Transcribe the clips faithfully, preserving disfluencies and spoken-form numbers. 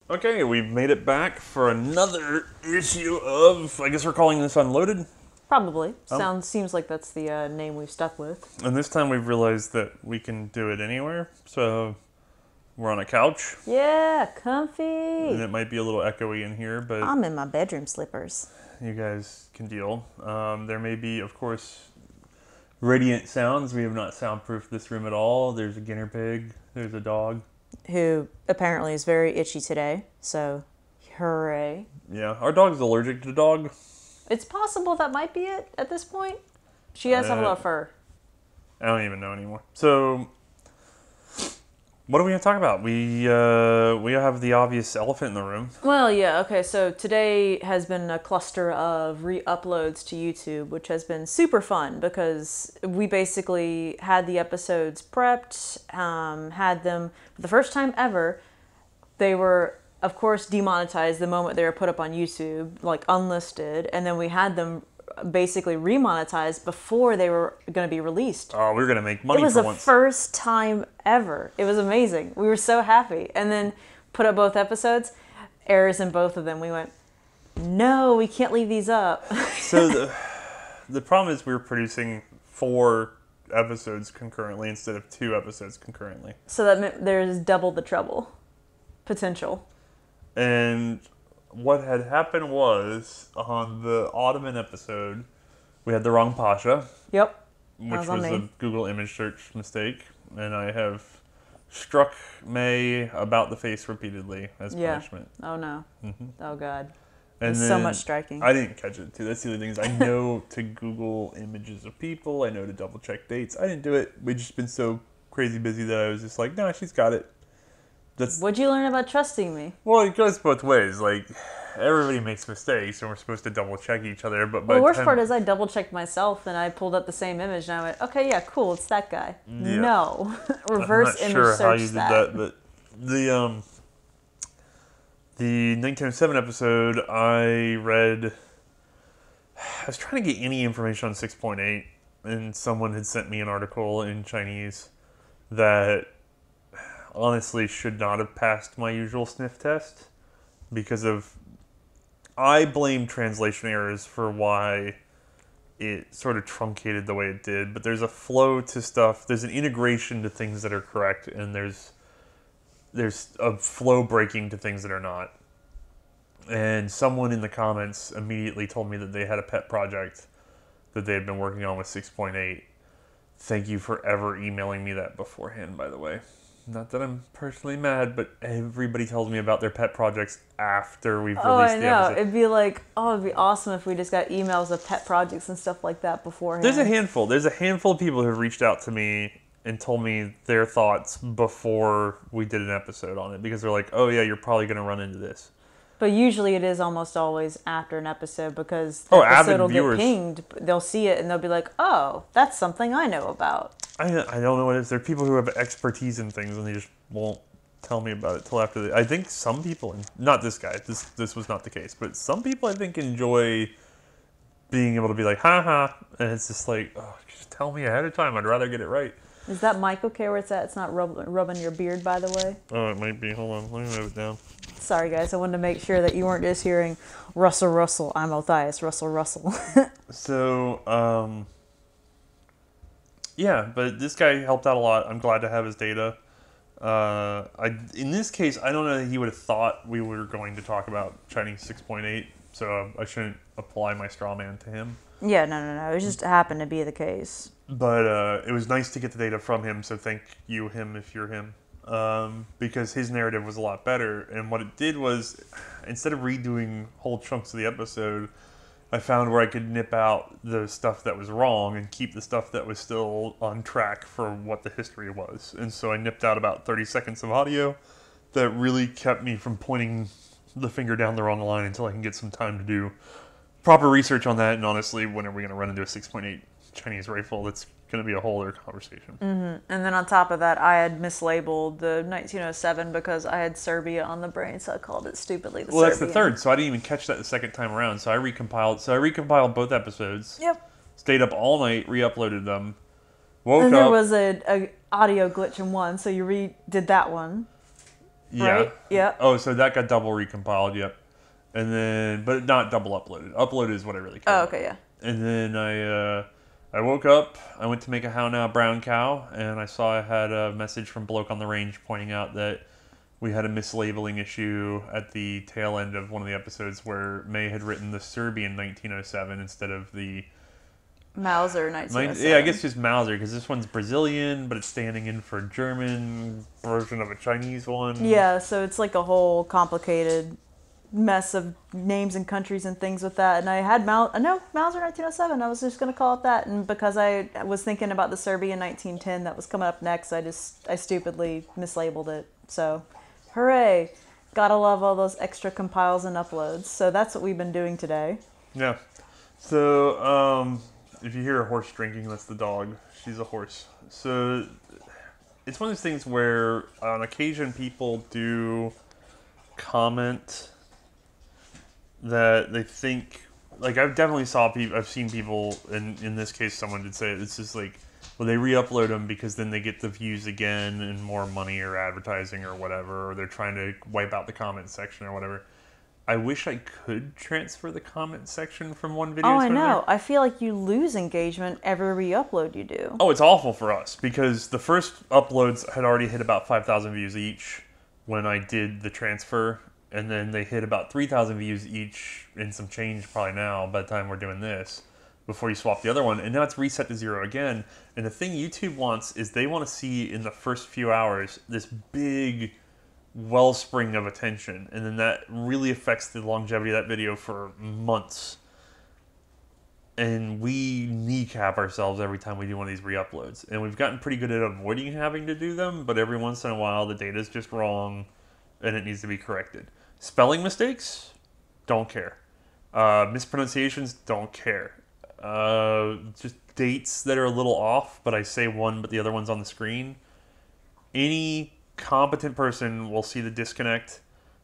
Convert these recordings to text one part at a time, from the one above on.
Okay, we've made it back for another issue of, I guess we're calling this Unloaded. Probably. Oh. Sounds seems like that's the uh, name we've stuck with. And this time we've realized that we can do it anywhere. So we're on a couch, Yeah, and comfy. it might be a little echoey in here, but I'm in my bedroom slippers. you guys can deal. Um, there may be, of course, radiant sounds. We have not soundproofed this room at all. There's a guinea pig. There's a dog. Who apparently is very itchy today, so hooray. Yeah, our dog's allergic to dog. It's possible that might be it at this point. She does have a Uh, lot of fur. I don't even know anymore. So, what are we gonna talk about? We uh, we have the obvious elephant in the room. Well, yeah, okay, so today has been a cluster of re-uploads to YouTube, which has been super fun because we basically had the episodes prepped, um, had them for the first time ever. They were, of course, demonetized the moment they were put up on YouTube, like unlisted, and then we had them basically remonetized before they were going to be released. Oh, we were gonna make money It was for the once. first time ever. It was amazing. We were so happy. And then put up both episodes, errors in both of them. We went, no, we can't leave these up. So the the problem is we were producing four episodes concurrently instead of two episodes concurrently, So that meant there's double the trouble potential. and what had happened was on the Ottoman episode we had the wrong Pasha, Yep. which was was, on a me. Google image search mistake, and I have struck May about the face repeatedly as Yeah. punishment. Oh, no. Mm-hmm. Oh, God. And There's so much striking. I didn't catch it too. That's the other thing is I know to Google images of people. I know to double check dates. I didn't do it. We've just been so crazy busy that I was just like, no, she's got it. That's What'd you learn about trusting me? well, it goes both ways. Like everybody makes mistakes, and we're supposed to double check each other. But by Well, the worst time- part is I double checked myself and I pulled up the same image and I went, okay, yeah, cool, it's that guy. Yeah. No. I'm Reverse not image sure search how you did that. that, but the um the nineteen oh seven episode, I read. I was trying to get any information on six point eight, and someone had sent me an article in Chinese that honestly should not have passed my usual sniff test because of. I blame translation errors for why it sort of truncated the way it did, but there's a flow to stuff. There's an integration to things that are correct, and there's there's a flow breaking to things that are not. And someone in the comments immediately told me that they had a pet project that they had been working on with six point eight. Thank you for ever emailing me that beforehand, by the way. Not that I'm personally mad, but everybody tells me about their pet projects after we've Oh, released I the know. episode. It'd be like, oh, it'd be awesome if we just got emails of pet projects and stuff like that beforehand. There's a handful. There's a handful of people who have reached out to me and told me their thoughts before we did an episode on it because they're like, "Oh yeah, you're probably going to run into this." But usually it is almost always after an episode because the Oh, episode avid will viewers. get pinged. They'll see it and they'll be like, oh, that's something I know about. I I don't know what it is. There are people who have expertise in things and they just won't tell me about it till after. The, I think some people, not this guy. This this was not the case, but some people I think enjoy being able to be like, "Ha ha," and it's just like, oh, just tell me ahead of time. I'd rather get it right. Is that mic okay where it's at? It's not rub- rubbing your beard, by the way. Oh, it might be. Hold on, let me move it down. Sorry, guys. I wanted to make sure that you weren't just hearing Russell Russell. I'm Othias Russell Russell. So, um, yeah, but this guy helped out a lot. I'm glad to have his data. Uh, I in this case, I don't know that he would have thought we were going to talk about Chinese six point eight, so I shouldn't apply my straw man to him. Yeah, no, no, no. It just happened to be the case. But uh, it was nice to get the data from him, so thank you, him, if you're him. Um, because his narrative was a lot better, and what it did was, instead of redoing whole chunks of the episode, I found where I could nip out the stuff that was wrong and keep the stuff that was still on track for what the history was. And so I nipped out about thirty seconds of audio that really kept me from pointing the finger down the wrong line until I can get some time to do proper research on that. And honestly, when are we going to run into a six point eight Chinese rifle? That's going to be a whole other conversation. Mm-hmm. And then on top of that, I had mislabeled the nineteen oh seven because I had Serbia on the brain, so I called it stupidly the Well, that's the Serbian. third, so I didn't even catch that the second time around. So I recompiled. So I recompiled both episodes. Yep. Stayed up all night, re-uploaded them. Woke And there up. was a, a audio glitch in one, so you redid that one. Yeah. Right? Yeah. Oh, so that got double recompiled. Yep. And then, but not double uploaded. Uploaded is what I really care Oh, about. okay, yeah. And then I, uh, I woke up. I went to make a How Now brown cow, and I saw I had a message from Bloke on the Range pointing out that we had a mislabeling issue at the tail end of one of the episodes where May had written the Serbian nineteen oh seven instead of the Mauser nineteen oh seven. yeah, I guess just Mauser, because this one's Brazilian, but it's standing in for German version of a Chinese one. Yeah, so it's like a whole complicated mess of names and countries and things with that. And I had Mal, uh, no, Mauser nineteen oh seven. I was just going to call it that. And because I was thinking about the Serbian nineteen ten that was coming up next, I just, I stupidly mislabeled it. So, hooray. Gotta love all those extra compiles and uploads. So that's what we've been doing today. Yeah. So, um, if you hear a horse drinking, that's the dog. She's a horse. So, it's one of those things where on occasion people do comment that they think, like I've definitely saw people, I've seen people, and in this case someone did say it, it's just like, well, they re-upload them because then they get the views again and more money or advertising or whatever, or they're trying to wipe out the comment section or whatever. I wish I could transfer the comment section from one video Oh, to I another. know. I feel like you lose engagement every re-upload you do. Oh, it's awful for us because the first uploads had already hit about five thousand views each when I did the transfer, and then they hit about three thousand views each and some change probably now by the time we're doing this before you swap the other one, and now it's reset to zero again. And the thing YouTube wants is they want to see in the first few hours this big wellspring of attention, and then that really affects the longevity of that video for months. And we kneecap ourselves every time we do one of these re-uploads. And we've gotten pretty good at avoiding having to do them, but every once in a while the data's just wrong and it needs to be corrected. Spelling mistakes? Don't care. Uh, mispronunciations? Don't care. Uh, just dates that are a little off, but I say one but the other one's on the screen. Any competent person will see the disconnect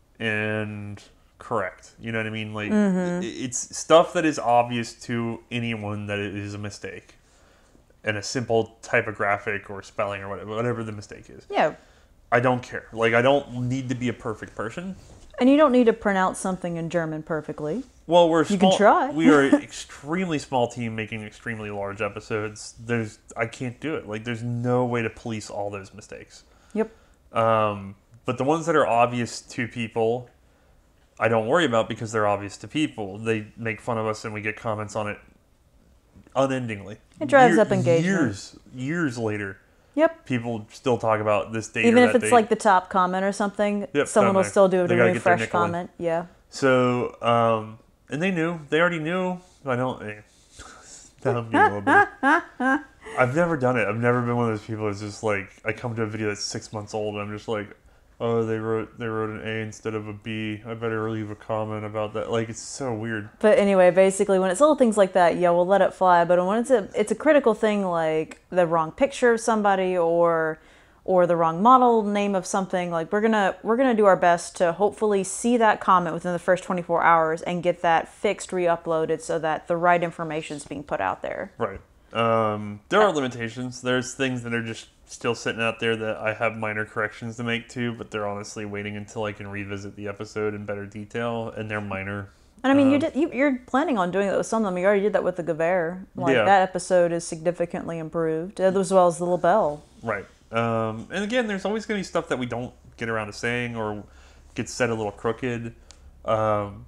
and correct. You know what I mean? Like, mm-hmm. It's stuff that is obvious to anyone that it is a mistake, and a simple typographic or spelling or whatever, whatever the mistake is. Yeah. I don't care. Like, I don't need to be a perfect person. And you don't need to pronounce something in German perfectly. Well, we're you small, can try. We are an extremely small team making extremely large episodes. There's, I can't do it. Like, there's no way to police all those mistakes. Yep. Um, but the ones that are obvious to people, I don't worry about because they're obvious to people. They make fun of us and we get comments on it unendingly. It drives Year, up engagement. Years, years later. Yep. People still talk about this date. Even or if that it's date. like the top comment or something, Yep, someone will there. still do They a gotta get their refresh nickel in. comment. Yeah. So, um, and they knew. They already knew. I don't. Eh, down me a little bit. I've never done it. I've never been one of those people that's just like, I come to a video that's six months old and I'm just like, oh, they wrote they wrote an A instead of a B. I better leave a comment about that. Like, it's so weird. But anyway, basically, when it's little things like that, yeah, we'll let it fly. But when it's a it's a critical thing like the wrong picture of somebody or or the wrong model name of something, like we're gonna we're gonna do our best to hopefully see that comment within the first twenty-four hours and get that fixed, re-uploaded, so that the right information is being put out there. Right. Um, there are limitations. There's things that are just still sitting out there that I have minor corrections to make to, but they're honestly waiting until I can revisit the episode in better detail, and they're minor. And I mean, um, you did, you, you're planning on doing that with some of them. You already did that with the Gewehr. Like, Yeah. that episode is significantly improved, as well as the LaBelle. Right. Um, and again, there's always going to be stuff that we don't get around to saying or gets said a little crooked. Um,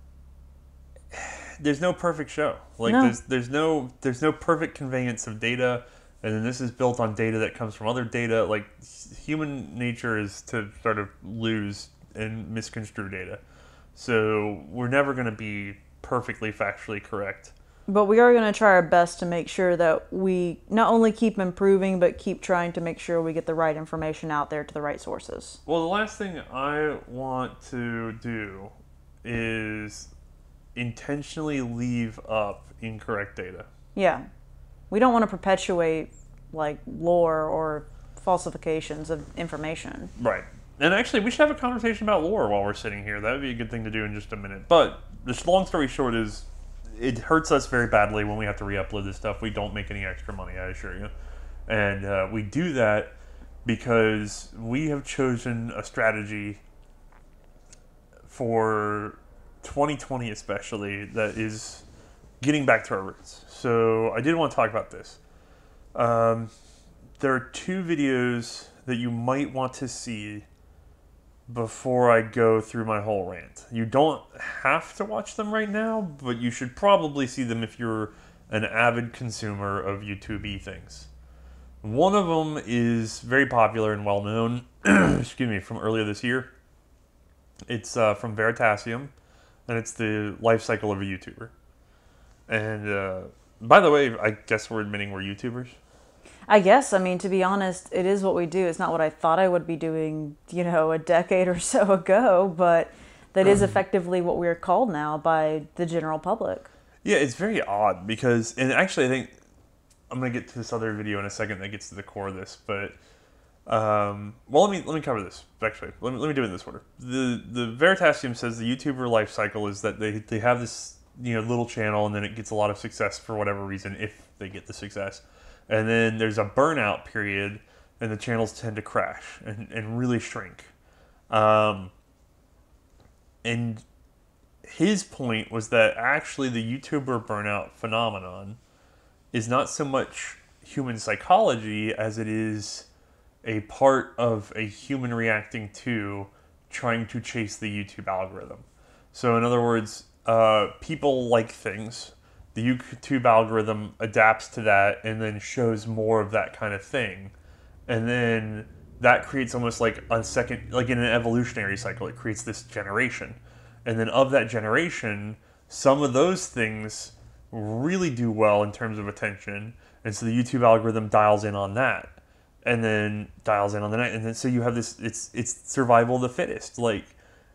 there's no perfect show. Like No. there's there's no there's no perfect conveyance of data, and then this is built on data that comes from other data. Like, human nature is to sort of lose and misconstrue data. So we're never going to be perfectly factually correct. But we are going to try our best to make sure that we not only keep improving, but keep trying to make sure we get the right information out there to the right sources. Well, the last thing I want to do is intentionally leave up incorrect data. Yeah. We don't want to perpetuate, like, lore or falsifications of information. Right. And actually, we should have a conversation about lore while we're sitting here. That would be a good thing to do in just a minute. But this long story short is, it hurts us very badly when we have to re-upload this stuff. We don't make any extra money, I assure you. And uh, we do that because we have chosen a strategy for twenty twenty especially that is getting back to our roots. So I did want to talk about this. Um, there are two videos that you might want to see before I go through my whole rant. You don't have to watch them right now, but you should probably see them if you're an avid consumer of YouTube-y things. One of them is very popular and well-known, excuse me, from earlier this year. It's uh, from Veritasium, and it's the life cycle of a YouTuber. And uh, by the way, I guess we're admitting we're YouTubers. I guess, I mean, to be honest, it is what we do. It's not what I thought I would be doing, you know, a decade or so ago, but that is effectively what we're called now by the general public. Yeah, it's very odd because, and actually I think, I'm going to get to this other video in a second that gets to the core of this, but, um, well, let me let me cover this, actually. Let me, let me do it in this order. The the Veritasium says the YouTuber life cycle is that they, they have this, you know, little channel and then it gets a lot of success for whatever reason, if they get the success. And then there's a burnout period, and the channels tend to crash and, and really shrink. Um, and his point was that actually the YouTuber burnout phenomenon is not so much human psychology as it is a part of a human reacting to trying to chase the YouTube algorithm. So in other words, uh, people like things. The YouTube algorithm adapts to that and then shows more of that kind of thing. And then that creates almost like a second, like in an evolutionary cycle, it creates this generation. And then of that generation, some of those things really do well in terms of attention. And so the YouTube algorithm dials in on that. And then dials in on the next. And then so you have this, it's it's survival of the fittest. Like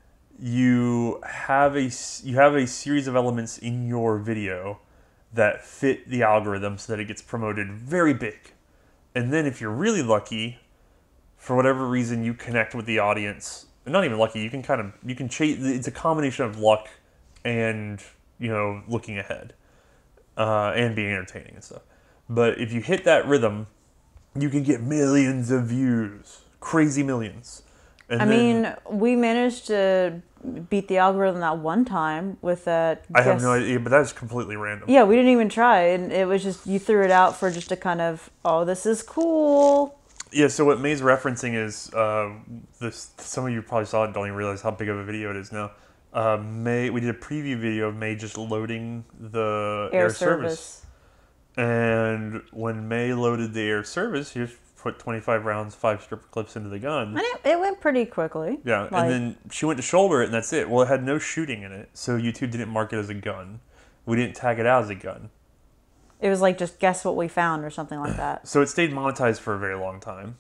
you have a, you have a series of elements in your video that fit the algorithm so that it gets promoted very big. And then if you're really lucky, for whatever reason you connect with the audience, and not even lucky, you can kind of, you can chase, it's a combination of luck and, you know, looking ahead, uh, and being entertaining and stuff. But if you hit that rhythm, you can get millions of views, crazy millions. And I then, mean, we managed to beat the algorithm that one time with that. I have guess- no idea, but that's completely random. Yeah, we didn't even try, and it was just, you threw it out for just a kind of, oh, this is cool. Yeah, so what May's referencing is, uh, this. Some of you probably saw it and don't even realize how big of a video it is now. Uh, May, we did a preview video of May just loading the Air, air, service. service. And when May loaded the air service, he just put twenty-five rounds, five stripper clips into the gun. And it, it went pretty quickly. Yeah, Like- and then she went to shoulder it, and that's it. Well, it had no shooting in it, so YouTube didn't mark it as a gun. We didn't tag it out as a gun. It was like, just guess what we found or something like that. So it stayed monetized for a very long time.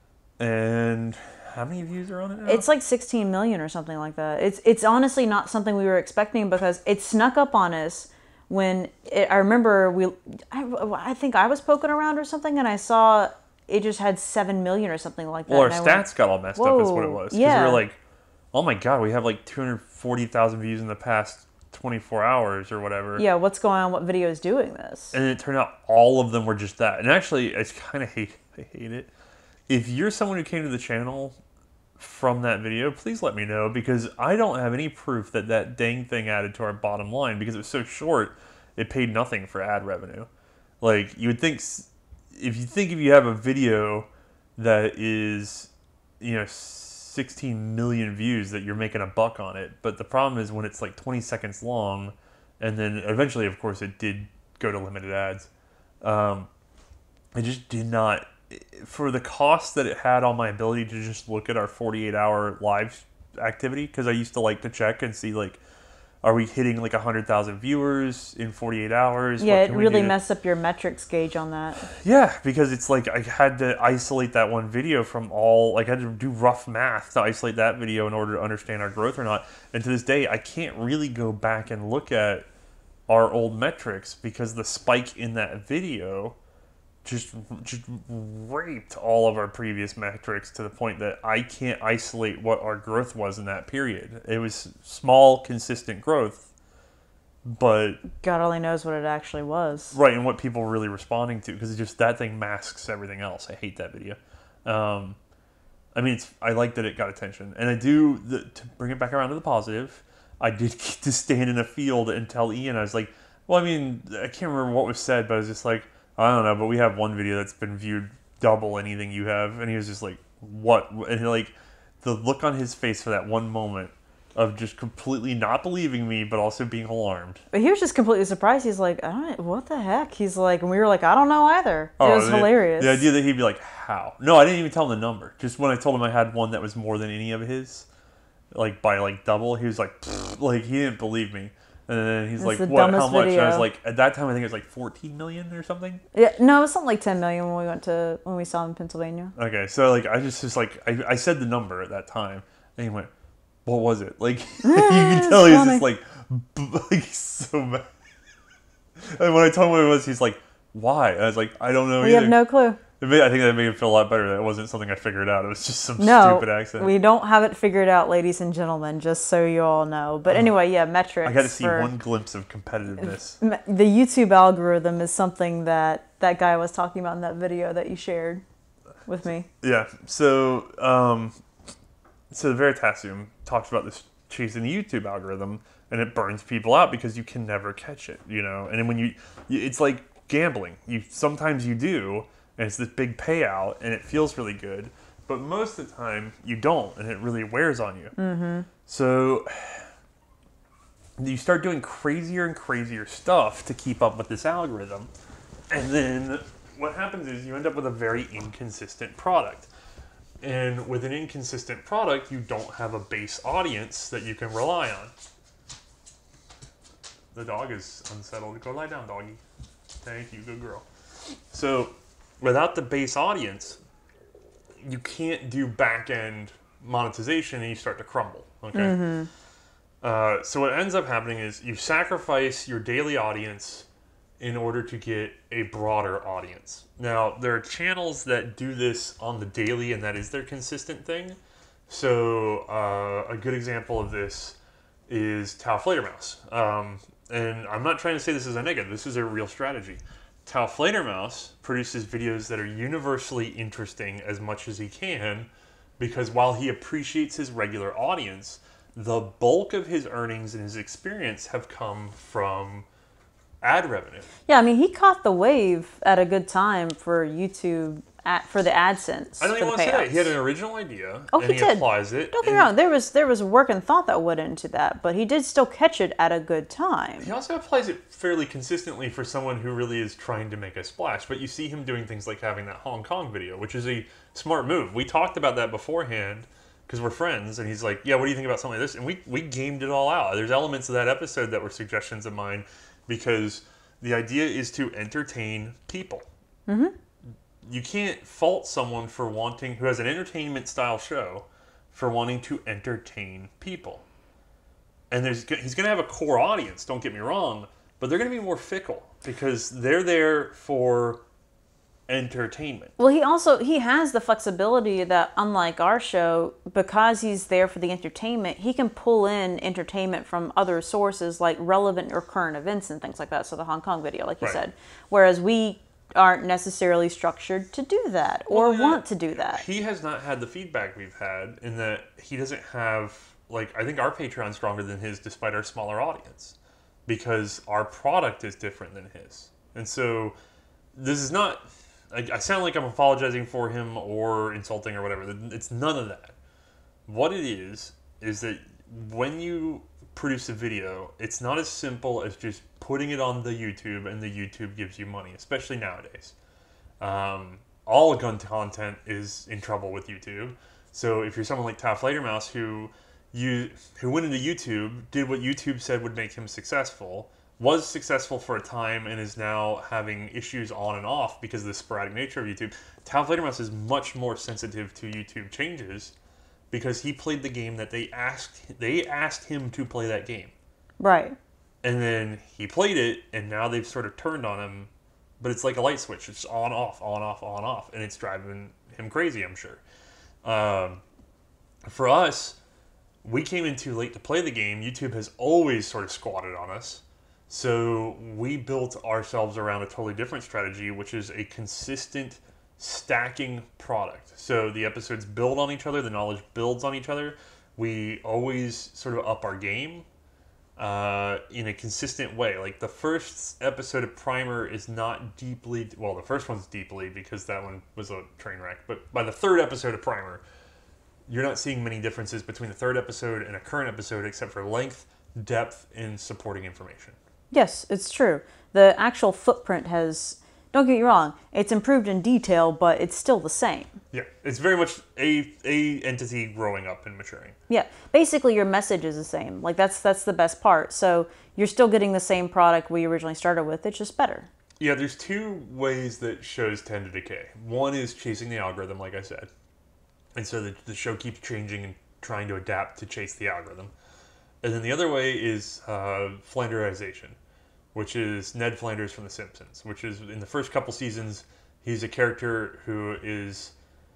And how many views are on it now? It's like sixteen million or something like that. It's it's honestly not something we were expecting because it snuck up on us when it, I remember we, I, I think I was poking around or something and I saw it just had seven million or something like that. Well, our and I stats went, got all messed up is what it "Whoa, was. Because yeah." we were like, oh my god, we have like two hundred forty thousand views in the past twenty-four hours or whatever. Yeah, what's going on? What video is doing this? And it turned out all of them were just that. And actually, I kind of hate, I hate it. If you're someone who came to the channel from that video, please let me know, because I don't have any proof that that dang thing added to our bottom line, because it was so short, it paid nothing for ad revenue. Like, you would think, s- if you think if you have a video that is, you know, sixteen million views, that you're making a buck on it. But the problem is when it's like twenty seconds long, and then eventually, of course, it did go to limited ads. Um, it just did not, for the cost that it had on my ability to just look at our forty-eight hour live activity, because I used to like to check and see, like, are we hitting like one hundred thousand viewers in forty-eight hours? Yeah, What it can we really do to- messed up your metrics gauge on that. Yeah, because it's like I had to isolate that one video from all, like I had to do rough math to isolate that video in order to understand our growth or not. And to this day, I can't really go back and look at our old metrics because the spike in that video just just raped all of our previous metrics to the point that I can't isolate what our growth was in that period. It was small, consistent growth, but God only knows what it actually was. right, and what people were really responding to, because just that thing masks everything else. I hate that video. Um, I mean, it's, I like that it got attention, and I do the, to bring it back around to the positive. I did get to stand in a field and tell Ian. I was like, well, I mean, I can't remember what was said, but I was just like, I don't know, but we have one video that's been viewed double anything you have, and he was just like, what? And he, like, the look on his face for that one moment of just completely not believing me, but also being alarmed. But he was just completely surprised. He's like, I don't, what the heck? He's like, and we were like, I don't know either. It Oh, was the, hilarious. The idea that he'd be like, how? No, I didn't even tell him the number. Just when I told him I had one that was more than any of his, like by like double, he was like, pfft, like he didn't believe me. And then he's That's like, the what, how dumbest much? And I was video. like, at that time, I think it was like fourteen million or something. Yeah, no, it was something like ten million when we went to when we saw him in Pennsylvania. Okay, so like, I just, just like, I, I said the number at that time, and he went, what was it? Like, you can tell he was just like, like so mad. And when I told him what it was, he's like, why? And I was like, I don't know We either. have no clue. It made, I think that made him feel a lot better that it wasn't something I figured out. It was just some No, stupid accent. we don't have it figured out, ladies and gentlemen, just so you all know. But anyway, yeah, metrics. I got to see for- one glimpse of competitiveness. M- The YouTube algorithm is something that that guy was talking about in that video that you shared with me. Yeah. So, um, so the Veritasium talks about this chasing the YouTube algorithm, and it burns people out because you can never catch it. You know, and then when you, you it's like gambling. You sometimes you do, and it's this big payout, and it feels really good. But most of the time, you don't, and it really wears on you. Mm-hmm. So you start doing crazier and crazier stuff to keep up with this algorithm. And then what happens is you end up with a very inconsistent product. And with an inconsistent product, you don't have a base audience that you can rely on. The dog is unsettled. Go lie down, doggy. Thank you, good girl. So without the base audience, you can't do back-end monetization and you start to crumble, okay? Mm-hmm. Uh, so what ends up happening is you sacrifice your daily audience in order to get a broader audience. Now, there are channels that do this on the daily, and that is their consistent thing. So uh, a good example of this is Tau Fledermaus. Um, and I'm not trying to say this is a negative. This is a real strategy. Tau Fledermaus produces videos that are universally interesting as much as he can, because while he appreciates his regular audience, the bulk of his earnings and his experience have come from ad revenue. Yeah, I mean, he caught the wave at a good time for YouTube, at, for the AdSense. I don't for even the want to say payouts. that. He had an original idea, Oh, and he he, did. applies it. Don't get me and wrong, there was there was work and thought that went into that, but he did still catch it at a good time. He also applies it fairly consistently for someone who really is trying to make a splash. But you see him doing things like having that Hong Kong video, which is a smart move. We talked about that beforehand because we're friends, and he's like, yeah, what do you think about something like this? And we, we gamed it all out. There's elements of that episode that were suggestions of mine because the idea is to entertain people. Mm-hmm. You can't fault someone for wanting, who has an entertainment style show, for wanting to entertain people. And there's he's going to have a core audience, don't get me wrong, but they're going to be more fickle because they're there for entertainment. Well, he also he has the flexibility that, unlike our show, because he's there for the entertainment, he can pull in entertainment from other sources like relevant or current events and things like that. So the Hong Kong video, like you Right. said, whereas we aren't necessarily structured to do that or Well, want to do that. He has not had the feedback we've had in that he doesn't have, like, I think our Patreon's stronger than his despite our smaller audience because our product is different than his. And so this is not, I, I sound like I'm apologizing for him or insulting or whatever. It's none of that. What it is, is that when you produce a video, it's not as simple as just putting it on the YouTube and the YouTube gives you money, especially nowadays. Um, all gun content is in trouble with YouTube. So if you're someone like Tau Fledermaus who you who went into YouTube, did what YouTube said would make him successful, was successful for a time, and is now having issues on and off because of the sporadic nature of YouTube, Tau Fledermaus is much more sensitive to YouTube changes because he played the game that they asked they asked him to play that game. Right. And then he played it, and now they've sort of turned on him. But it's like a light switch. It's on, off, on, off, on, off. And it's driving him crazy, I'm sure. Um, for us, we came in too late to play the game. YouTube has always sort of squatted on us. So we built ourselves around a totally different strategy, which is a consistent stacking product. So the episodes build on each other, the knowledge builds on each other. We always sort of up our game uh, in a consistent way. Like the first episode of Primer is not deeply, well, the first one's deeply because that one was a train wreck. But by the third episode of Primer, you're not seeing many differences between the third episode and a current episode except for length, depth, and supporting information. Yes, it's true. The actual footprint has, don't get me wrong, it's improved in detail, but it's still the same. Yeah, it's very much a a entity growing up and maturing. Yeah, basically your message is the same. Like that's that's the best part. So you're still getting the same product we originally started with. It's just better. Yeah, there's two ways that shows tend to decay. One is chasing the algorithm, like I said. And so the, the show keeps changing and trying to adapt to chase the algorithm. And then the other way is uh, Flanderization, which is Ned Flanders from The Simpsons, which is in the first couple seasons, he's a character who is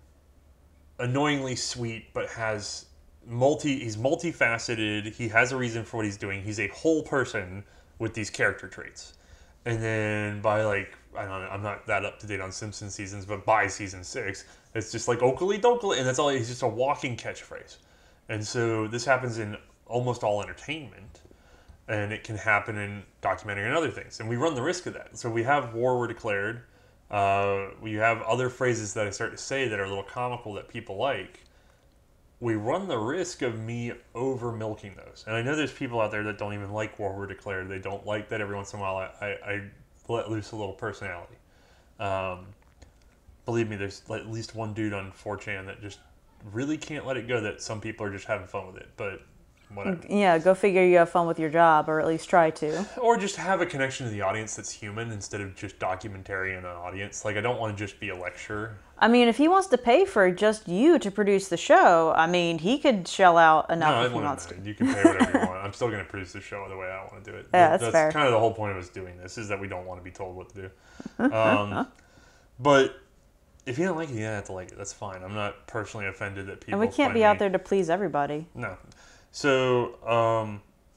annoyingly sweet, but has multi, he's multifaceted. He has a reason for what he's doing. He's a whole person with these character traits. And then by like, I don't know, I'm not that up to date on Simpsons seasons, but by season six, it's just like Oakley Dokley, and that's all, he's just a walking catchphrase. And so this happens in almost all entertainment. And it can happen in documentary and other things. And we run the risk of that. So we have war were declared. Uh, we have other phrases that I start to say that are a little comical that people like. We run the risk of me over milking those. And I know there's people out there that don't even like war were declared. They don't like that every once in a while I, I, I let loose a little personality. Um, believe me, there's at least one dude on four chan that just really can't let it go that some people are just having fun with it. But whatever. Yeah, go figure you have fun with your job, or at least try to. Or just have a connection to the audience that's human instead of just documentary and an audience. Like, I don't want to just be a lecture. I mean, if he wants to pay for just you to produce the show, I mean, he could shell out enough no, if he wants to. You can pay whatever you want. I'm still going to produce the show the way I want to do it. Yeah, that's, that's fair. kind of the whole point of us doing this, is that we don't want to be told what to do. Um, but if you don't like it, you don't have to like it. That's fine. I'm not personally offended that people And we can't find be me... out there to please everybody. No. So, um,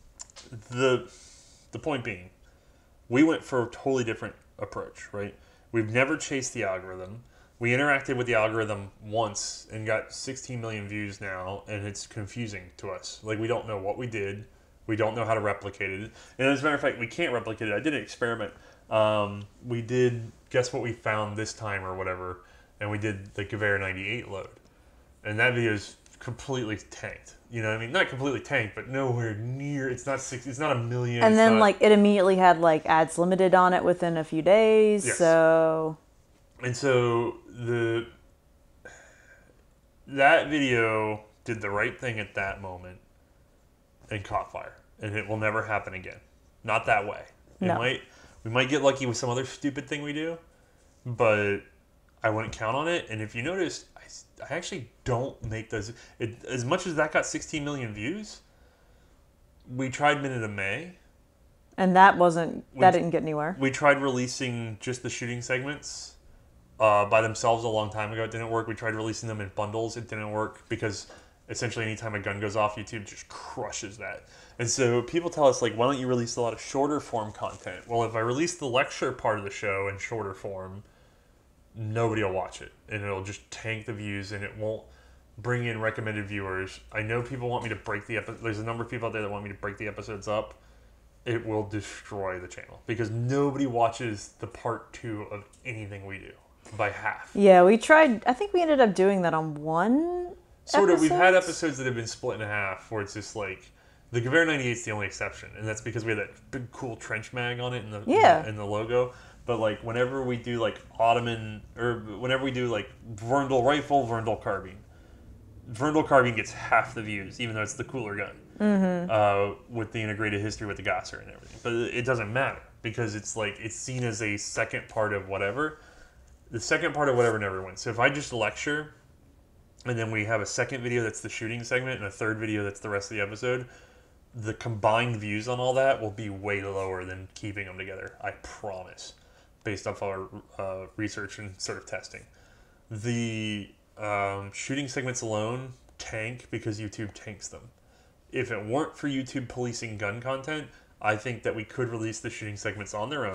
the the point being, we went for a totally different approach, right? We've never chased the algorithm. We interacted with the algorithm once and got sixteen million views now, and it's confusing to us. Like, we don't know what we did. We don't know how to replicate it. And as a matter of fact, we can't replicate it. I did an experiment. Um, we did Guess What We Found This Time or whatever, and we did the Gewehr ninety-eight load. And that video is completely tanked. You know what I mean? Not completely tanked, but nowhere near. It's not six. It's not a million. And then, not, like, it immediately had, like, ads limited on it within a few days, yes. so... And so, the that video did the right thing at that moment and caught fire. And it will never happen again. Not that way. It No. might, we might get lucky with some other stupid thing we do, but I wouldn't count on it. And if you notice, I, I actually don't make those. It, as much as that got sixteen million views, we tried Minute of May. And that wasn't, that We- didn't get anywhere. We tried releasing just the shooting segments uh, by themselves a long time ago. It didn't work. We tried releasing them in bundles. It didn't work because essentially anytime a gun goes off, YouTube just crushes that. And so people tell us, like, why don't you release a lot of shorter form content? Well, if I release the lecture part of the show in shorter form, nobody will watch it. And it'll just tank the views and it won't bring in recommended viewers. I know people want me to break the episode. There's a number of people out there that want me to break the episodes up. It will destroy the channel because nobody watches the part two of anything we do by half. Yeah, we tried, I think we ended up doing that on one Sort of. We've had episodes? episodes that have been split in half where it's just like, the Gewehr ninety-eight is the only exception, and that's because we had that big cool trench mag on it in the Yeah. in the, in the logo. But like whenever we do like Ottoman or whenever we do like Verndl rifle, Verndl carbine, Verndl carbine gets half the views, even though it's the cooler gun. Mm-hmm. Uh, with the integrated history with the Gasser and everything, but it doesn't matter because it's like it's seen as a second part of whatever. The second part of whatever never wins. So if I just lecture, and then we have a second video that's the shooting segment and a third video that's the rest of the episode, the combined views on all that will be way lower than keeping them together. I promise, based off our uh, research and sort of testing. The um, shooting segments alone tank because YouTube tanks them. If it weren't for YouTube policing gun content, I think that we could release the shooting segments on their own.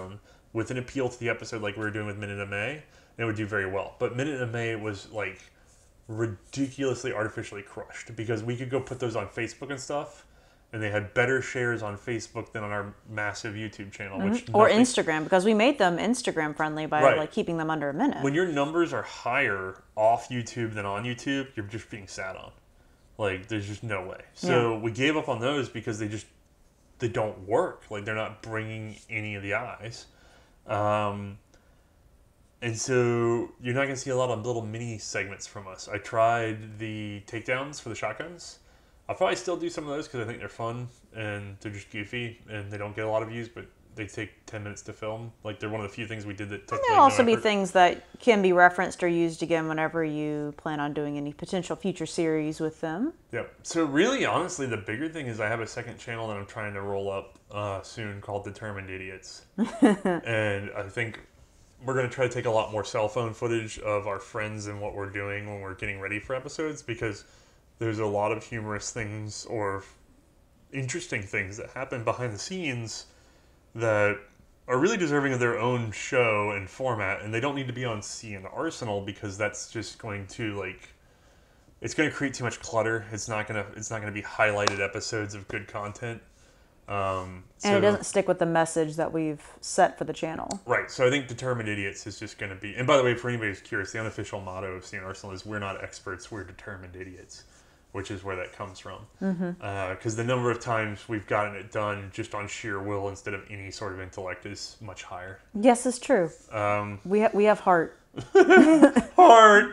with an appeal to the episode like we were doing with Minute of May, and it would do very well. But Minute of May was like ridiculously artificially crushed because we could go put those on Facebook and stuff, and they had better shares on Facebook than on our massive YouTube channel. Mm-hmm. Which or nothing, Instagram, because we made them Instagram friendly by right. like keeping them under a minute. When your numbers are higher off YouTube than on YouTube, you're just being sat on. Like, there's just no way. So yeah. we gave up on those because they just, they don't work. Like, they're not bringing any of the eyes. Um, and so you're not going to see a lot of little mini segments from us. I tried the takedowns for the shotguns. I'll probably still do some of those because I think they're fun and they're just goofy and they don't get a lot of views, but they take ten minutes to film. Like, they're one of the few things we did that took and there'll like, also no be effort. things that can be referenced or used again whenever you plan on doing any potential future series with them. Yep. So really, honestly, the bigger thing is I have a second channel that I'm trying to roll up uh, soon called Determined Idiots. And I think we're going to try to take a lot more cell phone footage of our friends and what we're doing when we're getting ready for episodes, because there's a lot of humorous things or interesting things that happen behind the scenes that are really deserving of their own show and format, and they don't need to be on C N Arsenal because that's just going to like it's going to create too much clutter. It's not going to it's not going to be highlighted episodes of good content. Um, so, and it doesn't stick with the message that we've set for the channel. Right. So I think Determined Idiots is just going to be, and by the way, for anybody who's curious, the unofficial motto of C N Arsenal is "We're not experts, we're determined idiots," which is where that comes from. Because mm-hmm. uh, the number of times we've gotten it done just on sheer will instead of any sort of intellect is much higher. Yes, it's true. Um, we, ha- we have heart. Heart!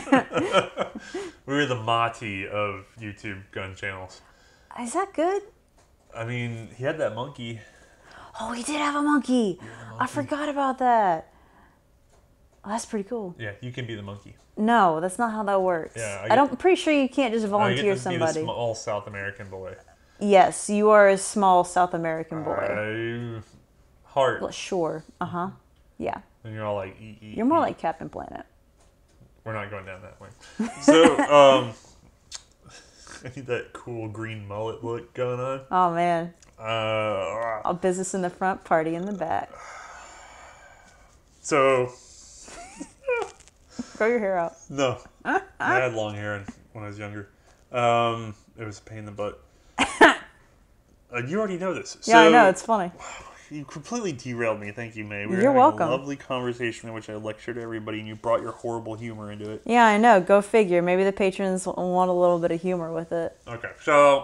We're the Mati of YouTube gun channels. Is that good? I mean, he had that monkey. Oh, he did have a monkey. monkey. I forgot about that. Oh, that's pretty cool. Yeah, you can be the monkey. No, that's not how that works. Yeah, I, I get, don't. I'm pretty sure you can't just volunteer I get to somebody. Be the small South American boy. Yes, you are a small South American boy. I, heart. Well, sure. Uh huh. Yeah. And you're all like, e, e, you're more e. like Captain Planet. We're not going down that way. So, um, I need that cool green mullet look going on. Oh man. Uh, All business in the front, party in the back. So. Grow your hair out. No. I had long hair when I was younger. Um, it was a pain in the butt. uh, you already know this. Yeah, so, I know. It's funny. You completely derailed me. Thank you, May. We were You're having welcome. a lovely conversation in which I lectured everybody, and you brought your horrible humor into it. Yeah, I know. Go figure. Maybe the patrons want a little bit of humor with it. Okay, so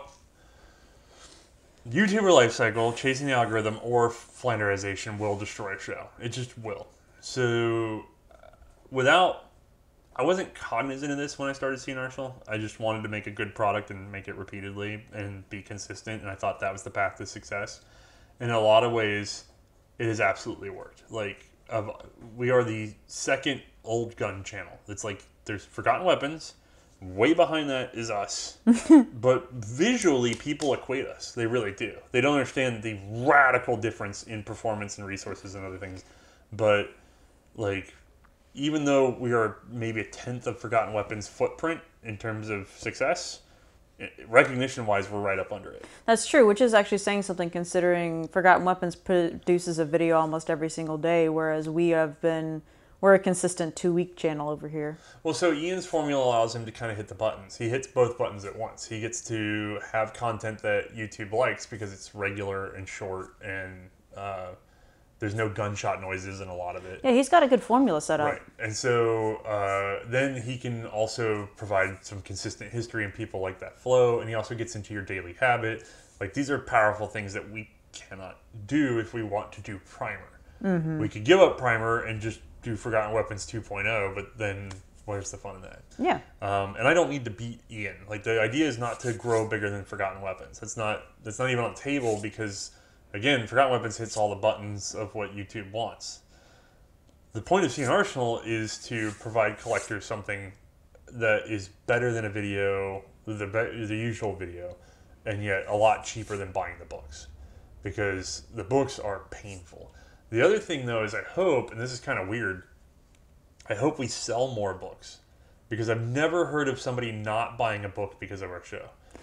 YouTuber life cycle, chasing the algorithm, or flanderization will destroy a show. It just will. So, without... I wasn't cognizant of this when I started C N Arsenal. I just wanted to make a good product and make it repeatedly and be consistent, and I thought that was the path to success. In a lot of ways, it has absolutely worked. Like, of, we are the second old gun channel. It's like, there's Forgotten Weapons. Way behind that is us. But visually, people equate us. They really do. They don't understand the radical difference in performance and resources and other things. But, like... even though we are maybe a tenth of Forgotten Weapons' footprint in terms of success, recognition-wise, we're right up under it. That's true, which is actually saying something considering Forgotten Weapons produces a video almost every single day, whereas we have been, we're a consistent two-week channel over here. Well, so Ian's formula allows him to kind of hit the buttons. He hits both buttons at once. He gets to have content that YouTube likes because it's regular and short and... Uh, there's no gunshot noises in a lot of it. Yeah, he's got a good formula set up. Right. And so uh, then he can also provide some consistent history and people like that flow. And he also gets into your daily habit. Like, these are powerful things that we cannot do if we want to do Primer. Mm-hmm. We could give up Primer and just do Forgotten Weapons two point oh, but then where's the fun in that? Yeah. Um, and I don't need to beat Ian. Like, the idea is not to grow bigger than Forgotten Weapons. That's not, that's not even on the table because... again, Forgotten Weapons hits all the buttons of what YouTube wants. The point of C N Arsenal is to provide collectors something that is better than a video, the be- the usual video, and yet a lot cheaper than buying the books. Because the books are painful. The other thing, though, is I hope, and this is kind of weird, I hope we sell more books. Because I've never heard of somebody not buying a book because of our show.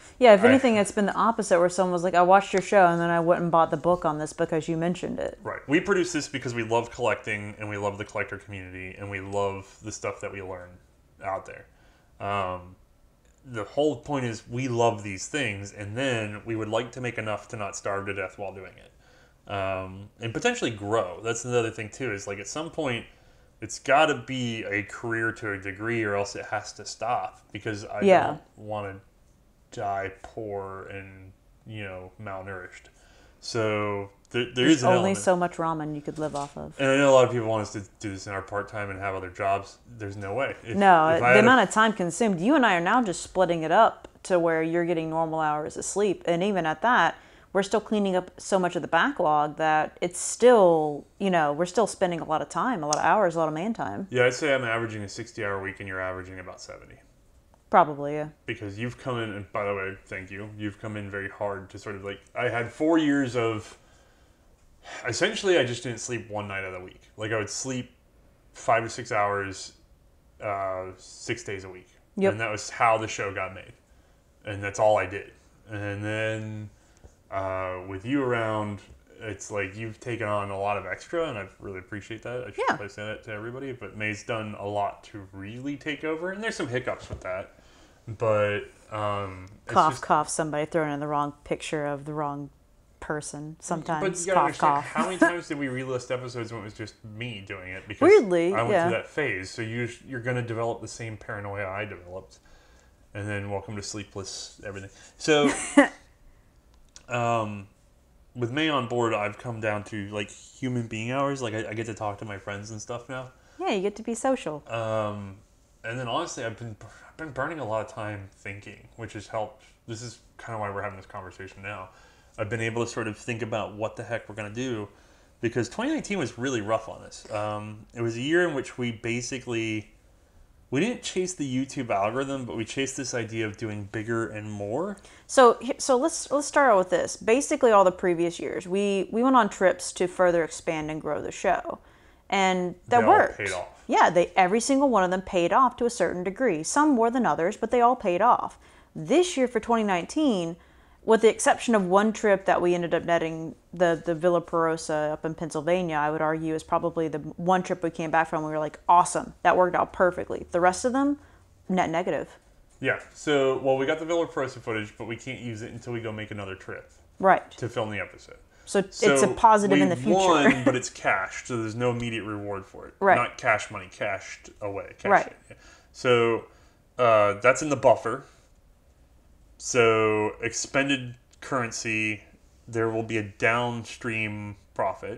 Yeah, if I- anything, it's been the opposite where someone was like, I watched your show and then I went and bought the book on this because you mentioned it. Right. We produce this because we love collecting and we love the collector community and we love the stuff that we learn out there. Um, the whole point is we love these things, and then we would like to make enough to not starve to death while doing it, um, and potentially grow. That's another thing too. Is like at some point, it's got to be a career to a degree, or else it has to stop. Because I Yeah. don't want to die poor and you know malnourished. So there, there There's is an only element. so much ramen you could live off of. And I know a lot of people want us to do this in our part time and have other jobs. There's no way. If, No, if I the had a- amount of time consumed. You and I are now just splitting it up to where you're getting normal hours of sleep. And even at that, we're still cleaning up so much of the backlog that it's still, you know, we're still spending a lot of time, a lot of hours, a lot of man time. Yeah, I'd say I'm averaging a sixty hour week and you're averaging about seventy. Probably, yeah. Because you've come in, and by the way, thank you. You've come in very hard to sort of like, I had four years of, essentially, I just didn't sleep one night out of the week. Like, I would sleep five to six hours, uh, six days a week. Yep. And that was how the show got made. And that's all I did. And then uh, with you around, it's like you've taken on a lot of extra, and I really appreciate that. I should Yeah. probably say that to everybody. But May's done a lot to really take over, and there's some hiccups with that. But um, it's Cough, just- cough, somebody throwing in the wrong picture of the wrong person. But Sometimes, you gotta cough, understand, cough. how many times did we relist episodes when it was just me doing it? Because Weirdly, I went yeah. through that phase. So you, you're going to develop the same paranoia I developed. And then welcome to sleepless everything. So, um, with May on board, I've come down to like human being hours. Like I, I get to talk to my friends and stuff now. Yeah, you get to be social. Um, and then honestly, I've been I've been burning a lot of time thinking, which has helped. This is kind of why we're having this conversation now. I've been able to sort of think about what the heck we're gonna do, because twenty nineteen was really rough on us. Um, it was a year in which we basically we didn't chase the YouTube algorithm, but we chased this idea of doing bigger and more. So, he- so let's let's start out with this. Basically, all the previous years, we we went on trips to further expand and grow the show, and that They all worked. paid off. Yeah, they every single one of them paid off to a certain degree. Some more than others, but they all paid off. This year for twenty nineteen, with the exception of one trip that we ended up netting, the the Villa Perosa up in Pennsylvania, I would argue is probably the one trip we came back from. We were like, awesome, that worked out perfectly. The rest of them, net negative. Yeah. So, well, we got the Villa Perosa footage, but we can't use it until we go make another trip Right. to film the episode. So, it's So a positive we in the future. won, but it's cashed, so there's no immediate reward for it. Right. Not cash money, cashed away. Cash Right. in. So uh, that's in the buffer. So expended currency, there will be a downstream profit.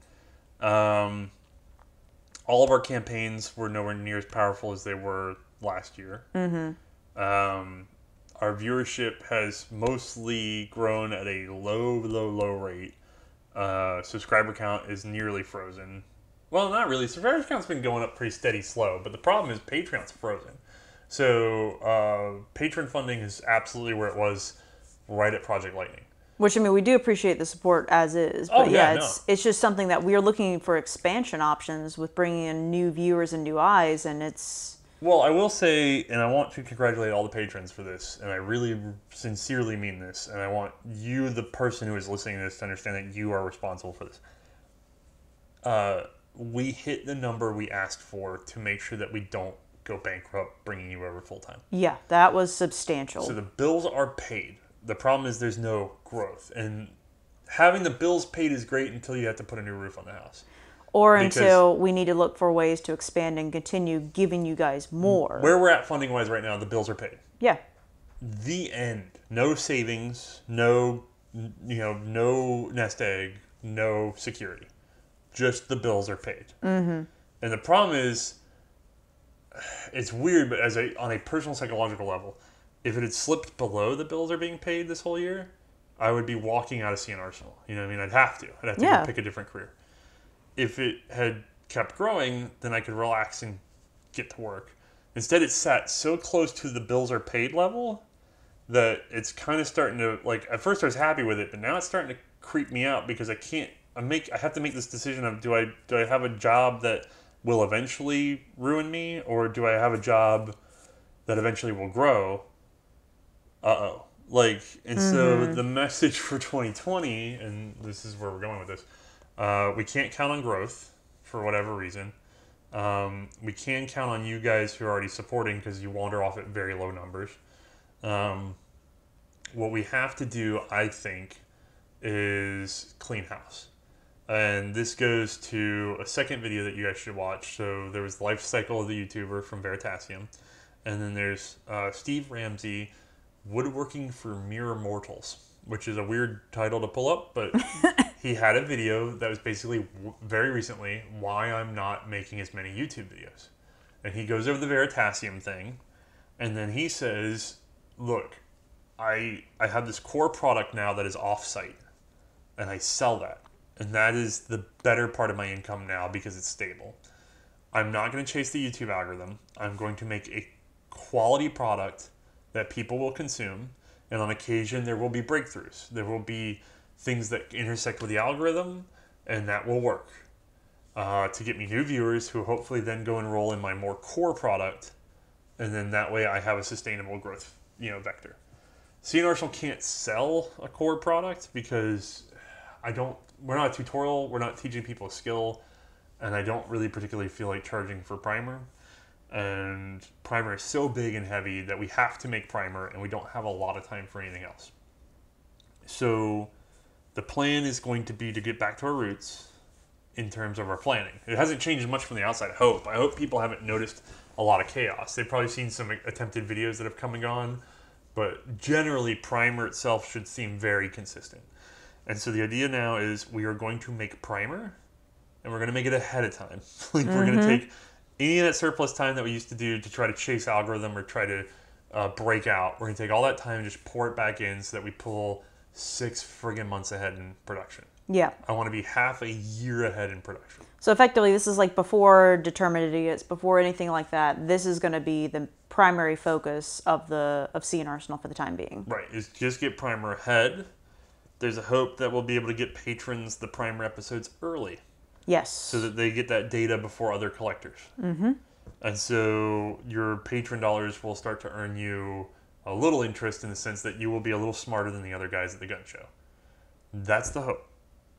Um, all of our campaigns were nowhere near as powerful as they were last year. Mm-hmm. Um, our viewership has mostly grown at a low, low, low rate. Uh, subscriber count is nearly frozen. Well, not really. Subscriber count's been going up pretty steady, slow. But the problem is Patreon's frozen. So uh, patron funding is absolutely where it was right at Project Lightning. Which, I mean, we do appreciate the support as is. But Oh, yeah, yeah, it's no. it's just something that we are looking for expansion options with bringing in new viewers and new eyes. And it's, Well, I will say, and I want to congratulate all the patrons for this, and I really sincerely mean this, and I want you, the person who is listening to this, to understand that you are responsible for this. Uh, we hit the number we asked for to make sure that we don't go bankrupt bringing you over full time. yeah, that was substantial. So the bills are paid. The problem is there's no growth, and having the bills paid is great until you have to put a new roof on the house. or because- until we need to look for ways to expand and continue giving you guys more. Where we're at funding wise right now, the bills are paid. yeah. The end. No savings, no, you know, no nest egg, no security. Just the bills are paid. Mm-hmm. And the problem is, it's weird, but as a on a personal psychological level, if it had slipped below the bills are being paid this whole year, I would be walking out of C N Arsenal. You know what I mean? I'd have to. I'd have to Yeah. go pick a different career. If it had kept growing, then I could relax and get to work. Instead, it's sat so close to the bills are paid level that it's kind of starting to, like, at first I was happy with it, but now it's starting to creep me out because I can't, I make, I have to make this decision of do I, do I have a job that will eventually ruin me, or do I have a job that eventually will grow? Uh-oh. Like, and so the message for twenty twenty, and this is where we're going with this, uh, we can't count on growth for whatever reason. Um, we can count on you guys who are already supporting because you wander off at very low numbers. Um, what we have to do, I think, is clean house. And this goes to a second video that you guys should watch. So there was the life cycle of the YouTuber from Veritasium. And then there's uh, Steve Ramsey, Woodworking for Mere Mortals, which is a weird title to pull up, but he had a video that was basically w- very recently why I'm not making as many YouTube videos. And he goes over the Veritasium thing, and then he says, look, I I have this core product now that is off-site, and I sell that. And that is the better part of my income now because it's stable. I'm not going to chase the YouTube algorithm. I'm going to make a quality product that people will consume, and on occasion there will be breakthroughs. There will be things that intersect with the algorithm, and that will work uh, to get me new viewers who hopefully then go enroll in my more core product, and then that way I have a sustainable growth, you know, vector. C N Arsenal can't sell a core product because I don't. We're not a tutorial. We're not teaching people a skill, and I don't really particularly feel like charging for primer. And primer is so big and heavy that we have to make primer, and we don't have a lot of time for anything else. So the plan is going to be to get back to our roots in terms of our planning. It hasn't changed much from the outside, I hope. I hope people haven't noticed a lot of chaos. They've probably seen some attempted videos that have come and gone, but generally primer itself should seem very consistent. And so the idea now is we are going to make primer, and we're going to make it ahead of time. Like mm-hmm. We're going to take any of that surplus time that we used to do to try to chase algorithm or try to uh, break out. We're going to take all that time and just pour it back in so that we pull six friggin' months ahead in production. Yeah. I want to be half a year ahead in production. So effectively, this is like before Determined Idiots, before anything like that. This is going to be the primary focus of the of C N Arsenal for the time being. Right. Is just get primer ahead. There's a hope that we'll be able to get patrons the primer episodes early. Yes. So that they get that data before other collectors. Mm-hmm. And so your patron dollars will start to earn you a little interest in the sense that you will be a little smarter than the other guys at the gun show. That's the hope.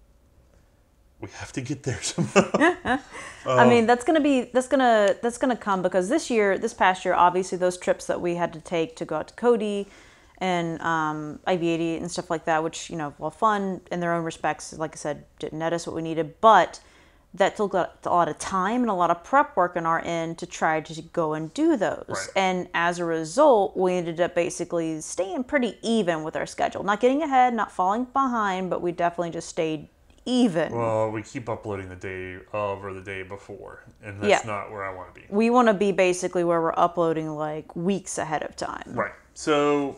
We have to get there somehow. um, I mean, that's gonna be that's gonna that's gonna come because this year, this past year, obviously those trips that we had to take to go out to Cody and um, I V eighty and stuff like that, which, you know, while fun in their own respects, like I said, didn't net us what we needed, but that took a lot of time and a lot of prep work on our end to try to go and do those. Right. And as a result, we ended up basically staying pretty even with our schedule. Not getting ahead, not falling behind, but we definitely just stayed even. Well, we keep uploading the day of or the day before, and that's yeah. not where I want to be. We want to be basically where we're uploading like weeks ahead of time. Right. So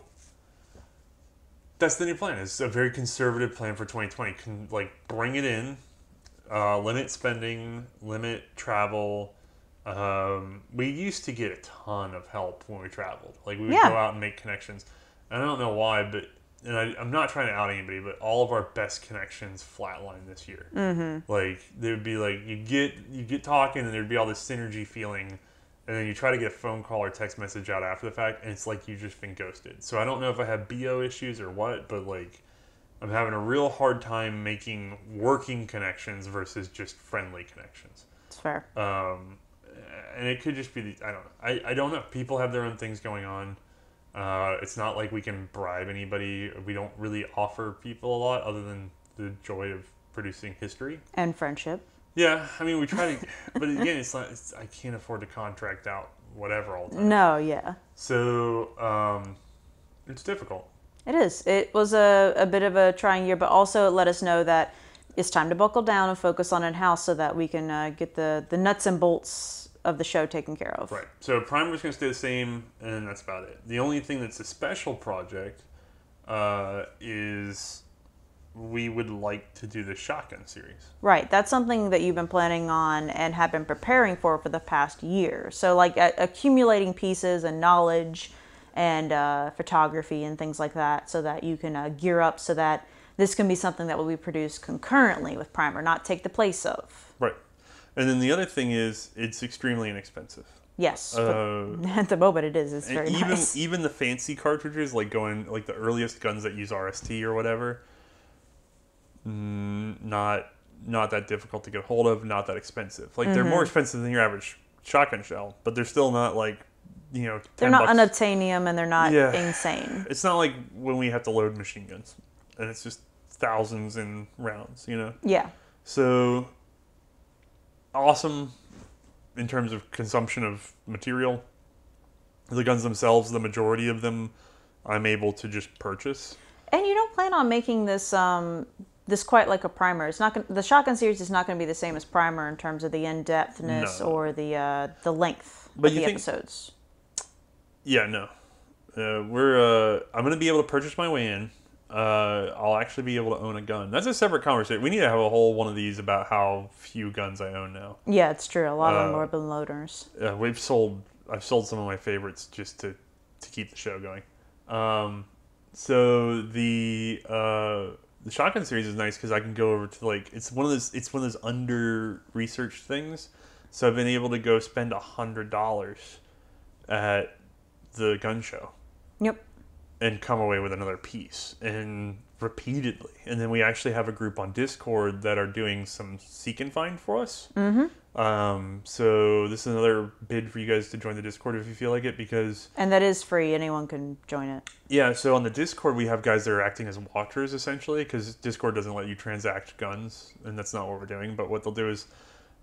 that's the new plan. It's a very conservative plan for twenty twenty. Can, like, bring it in. Uh, limit spending, limit travel. Um, we used to get a ton of help when we traveled. Like, we would yeah. go out and make connections. And I don't know why, but and I, I'm not trying to out anybody, but all of our best connections flatlined this year. Mm-hmm. Like, there would be like, you get you get talking and there'd be all this synergy feeling, and then you try to get a phone call or text message out after the fact, and it's like you've just been ghosted. So I don't know if I have B O issues or what, but like, I'm having a real hard time making working connections versus just friendly connections. It's fair. Um, and it could just be, the, I don't know. I, I don't know. People have their own things going on. Uh, it's not like we can bribe anybody. We don't really offer people a lot other than the joy of producing history. And friendship. Yeah. I mean, we try to, but again, it's not, it's, I can't afford to contract out whatever all the time. No, yeah. So, um, it's difficult. It is. It was a, a bit of a trying year, but also it let us know that it's time to buckle down and focus on in-house so that we can uh, get the, the nuts and bolts of the show taken care of. Right. So primer's going to stay the same, and that's about it. The only thing that's a special project uh, is we would like to do the shotgun series. Right. That's something that you've been planning on and have been preparing for for the past year. So like uh, accumulating pieces and knowledge and uh, photography and things like that so that you can uh, gear up so that this can be something that will be produced concurrently with primer, not take the place of. Right. And then the other thing is it's extremely inexpensive. Yes, Uh, but at the moment it is. It's and very even nice. even the fancy cartridges, like going like the earliest guns that use R S T or whatever, mm, not not that difficult to get hold of, not that expensive. Like they're more expensive than your average shotgun shell, but they're still not like, you know, They're ten not bucks. unobtainium and they're not Yeah. insane. It's not like when we have to load machine guns, and it's just thousands in rounds, you know. Yeah. So awesome in terms of consumption of material. The guns themselves, the majority of them, I'm able to just purchase. And you don't plan on making this um this quite like a primer. It's not gonna, the shotgun series is not going to be the same as primer in terms of the in depthness No. or the uh, the length But of you the think- episodes. Yeah, no. Uh, we're. Uh, I'm gonna be able to purchase my way in. Uh, I'll actually be able to own a gun. That's a separate conversation. We need to have a whole one of these about how few guns I own now. Yeah, it's true. A lot of them Uh, are been loaders. Uh, we've sold. I've sold some of my favorites just to to keep the show going. Um, so the uh, the shotgun series is nice because I can go over to like it's one of those it's one of those under researched things. So I've been able to go spend a hundred dollars at the gun show Yep. and come away with another piece and repeatedly. And then we actually have a group on Discord that are doing some seek and find for us. Mm-hmm. Um, so this is another bid for you guys to join the Discord if you feel like it, because And that is free. Anyone can join it. yeah, so on the Discord we have guys that are acting as watchers essentially, because Discord doesn't let you transact guns, and that's not what we're doing. But what they'll do is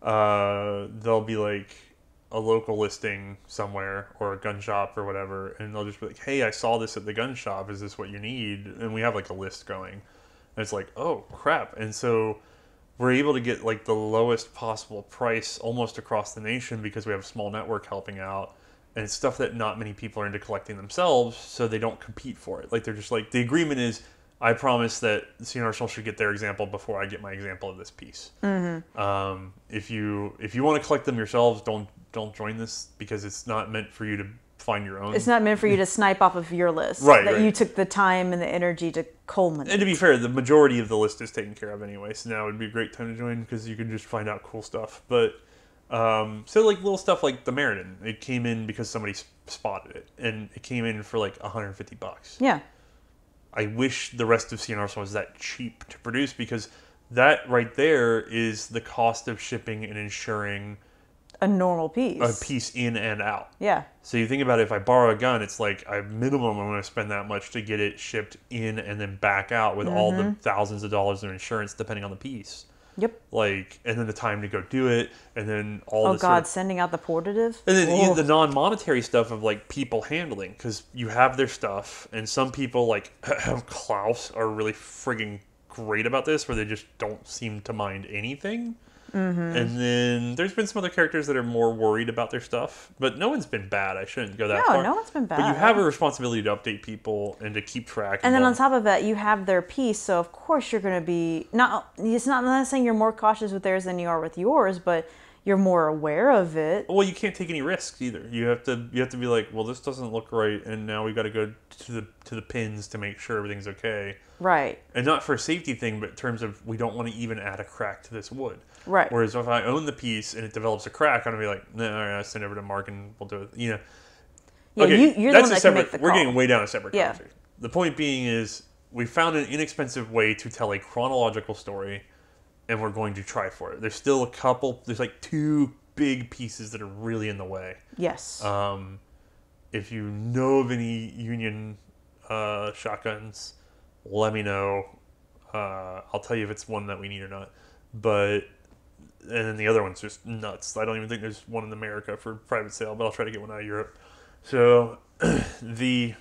uh, they'll be like a local listing somewhere or a gun shop or whatever, and they'll just be like, hey, I saw this at the gun shop, is this what you need? And we have like a list going, and it's like, oh crap. And so we're able to get like the lowest possible price almost across the nation because we have a small network helping out, and it's stuff that not many people are into collecting themselves, so they don't compete for it. Like they're just like, the agreement is, I promise that C N R Arsenal should get their example before I get my example of this piece. Mm-hmm. Um, if you if you want to collect them yourselves, don't don't join this, because it's not meant for you to find your own. It's not meant for you to snipe off of your list. Right, That right. you took the time and the energy to culminate. And to be fair, the majority of the list is taken care of anyway, so now would be a great time to join because you can just find out cool stuff. But um, so like little stuff like the Meriden, it came in because somebody s- spotted it, and it came in for like one hundred fifty bucks. Yeah. I wish the rest of C N R was that cheap to produce, because that right there is the cost of shipping and insuring A normal piece. a piece in and out. Yeah. So you think about it, if I borrow a gun, it's like I minimum I'm going to spend that much to get it shipped in and then back out with all the thousands of dollars in insurance depending on the piece. Yep. Like, and then the time to go do it, and then all Oh the God, sort of- sending out the portative. and then Oh. even the non-monetary stuff of like people handling, because you have their stuff, and some people like Klaus are really frigging great about this, where they just don't seem to mind anything. Mm-hmm. And then there's been some other characters that are more worried about their stuff, but no one's been bad. I shouldn't go that No, far. no one's been But you bad. have a responsibility to update people and to keep track. And then on all- top of that, you have their piece, so of course you're going to be not. It's not I'm not saying you're more cautious with theirs than you are with yours, but you're more aware of it. well, you can't take any risks either. You have to you have to be like, well, this doesn't look right, and now we got to go to the to the pins to make sure everything's okay. Right. And not for a safety thing, but in terms of we don't want to even add a crack to this wood. Right. Whereas if I own the piece and it develops a crack, I'm gonna be like, no, all right, I'll send it over to Mark and we'll do it. You know. Yeah, Okay, you, you're the that's one a that separate. can make the we're call. getting way down a separate Yeah. conversation. The point being is we found an inexpensive way to tell a chronological story, and we're going to try for it. There's still a couple. There's like two big pieces that are really in the way. Yes. Um, if you know of any Union uh, shotguns, let me know. Uh, I'll tell you if it's one that we need or not. But and then the other one's just nuts. I don't even think there's one in America for private sale, but I'll try to get one out of Europe. So the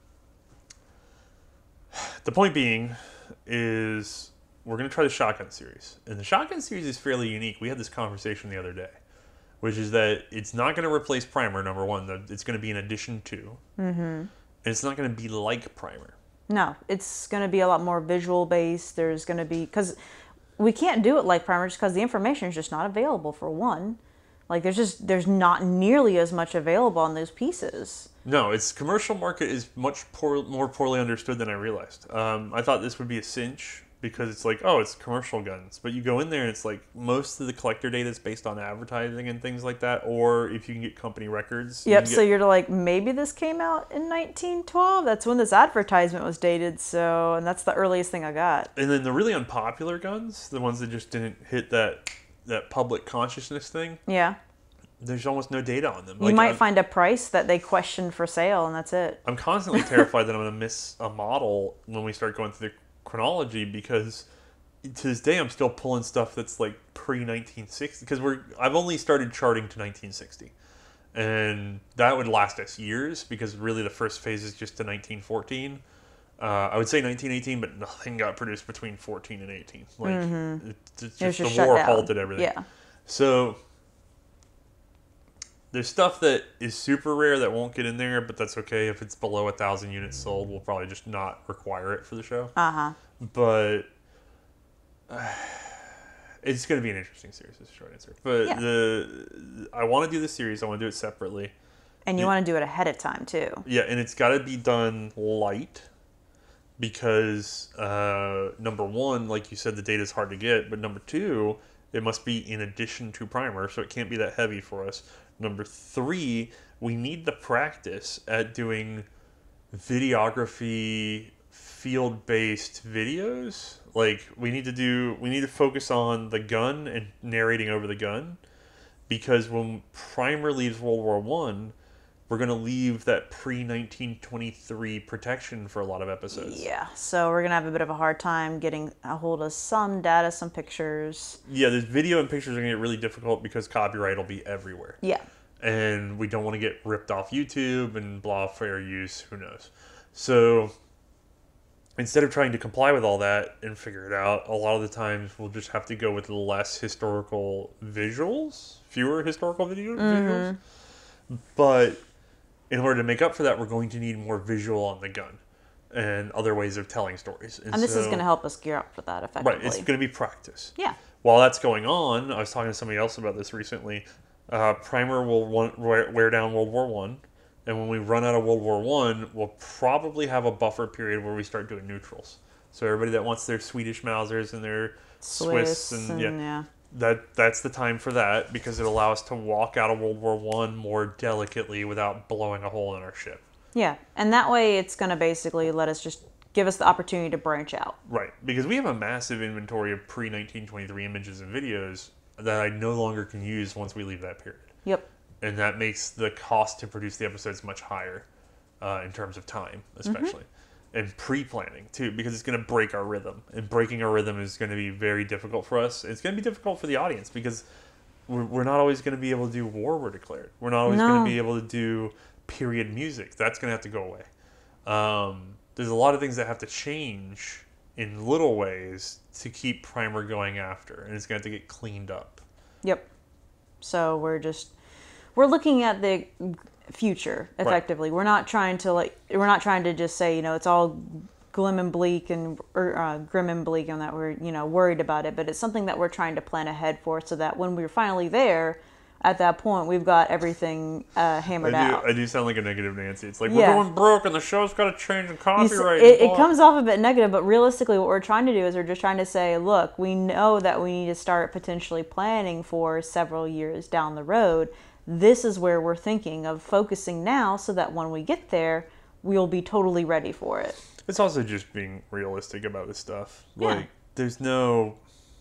the point being is we're going to try the shotgun series, and the shotgun series is fairly unique. We had this conversation the other day, which is that it's not going to replace primer. Number one, that it's going to be an addition to, mm-hmm. and it's not going to be like primer. No, it's going to be a lot more visual based. There's going to be, because we can't do it like primer just because the information is just not available, for one. Like there's just, there's not nearly as much available on those pieces. No, its commercial market is much poor, more poorly understood than I realized. Um, I thought this would be a cinch because it's like, oh, it's commercial guns. But you go in there and it's like most of the collector data is based on advertising and things like that. Or if you can get company records. Yep. You So get, you're like, maybe this came out in nineteen twelve. That's when this advertisement was dated. So, and that's the earliest thing I got. and then the really unpopular guns, the ones that just didn't hit that that public consciousness thing, Yeah. there's almost no data on them. You Like, might I'm, find a price that they question for sale, and that's it. I'm constantly terrified that I'm going to miss a model when we start going through the chronology, because to this day I'm still pulling stuff that's like pre nineteen sixty, because we're I've only started charting to nineteen sixty, and that would last us years because really the first phase is just to nineteen fourteen. Uh, I would say nineteen eighteen, but nothing got produced between fourteen and eighteen. Like Mm-hmm. it, it's It was just just the shut war down. halted everything. Yeah. So there's stuff that is super rare that won't get in there, but that's okay. If it's below a thousand units sold, we'll probably just not require it for the show. Uh huh. But uh, it's going to be an interesting series, is the short answer. But Yeah. the I want to do the series. I want to do it separately. And you Yeah. want to do it ahead of time too. Yeah, and it's got to be done light because uh, number one, like you said, the data is hard to get. But number two, it must be in addition to primer, so it can't be that heavy for us. Number three, we need the practice at doing videography, field-based videos. Like we need to do, we need to focus on the gun and narrating over the gun, because when primer leaves World War One, we're going to leave that pre nineteen twenty-three protection for a lot of episodes. Yeah. So we're gonna have a bit of a hard time getting a hold of some data, some pictures. Yeah, the video and pictures are going to get really difficult because copyright will be everywhere. Yeah. And we don't want to get ripped off YouTube and blah, fair use, who knows. So instead of trying to comply with all that and figure it out, a lot of the times we'll just have to go with less historical visuals, fewer historical video visuals. But in order to make up for that, we're going to need more visual on the gun and other ways of telling stories. And this is so- gonna help us gear up for that effectively. Right, it's going to be practice. Yeah. While that's going on, I was talking to somebody else about this recently. Uh, primer will want, wear, wear down World War One, and when we run out of World War One, we'll probably have a buffer period where we start doing neutrals. So everybody that wants their Swedish Mausers and their Swiss, Swiss and, and, yeah, yeah. that that's the time for that, because it allows us to walk out of World War One more delicately without blowing a hole in our ship. Yeah. And that way it's gonna basically let us just give us the opportunity to branch out. Right, because we have a massive inventory of pre nineteen twenty-three images and videos that I no longer can use once we leave that period. Yep. And that makes the cost to produce the episodes much higher uh, in terms of time, especially. And pre-planning, too, because it's going to break our rhythm. And breaking our rhythm is going to be very difficult for us. It's going to be difficult for the audience, because we're, we're not always going to be able to do War Were Declared. We're not always No. going to be able to do period music. That's going to have to go away. Um, there's a lot of things that have to change in little ways to keep primer going after. And it's going to have to get cleaned up. Yep. So we're just we're looking at the future effectively. We're not trying to like we're not trying to just say, you know, it's all glim and bleak and or uh, grim and bleak and that we're, you know, worried about it, but it's something that we're trying to plan ahead for, so that when we're finally there, at that point we've got everything uh, hammered I do, out. I do sound like a negative Nancy. It's like, Yeah. we're going broke and the show's got to change and You s- copyright. it, and it blah. comes off a bit negative, but realistically what we're trying to do is we're just trying to say, look, we know that we need to start potentially planning for several years down the road. This is where we're thinking of focusing now, so that when we get there, we'll be totally ready for it. It's also just being realistic about this stuff. Yeah. Like, there's no...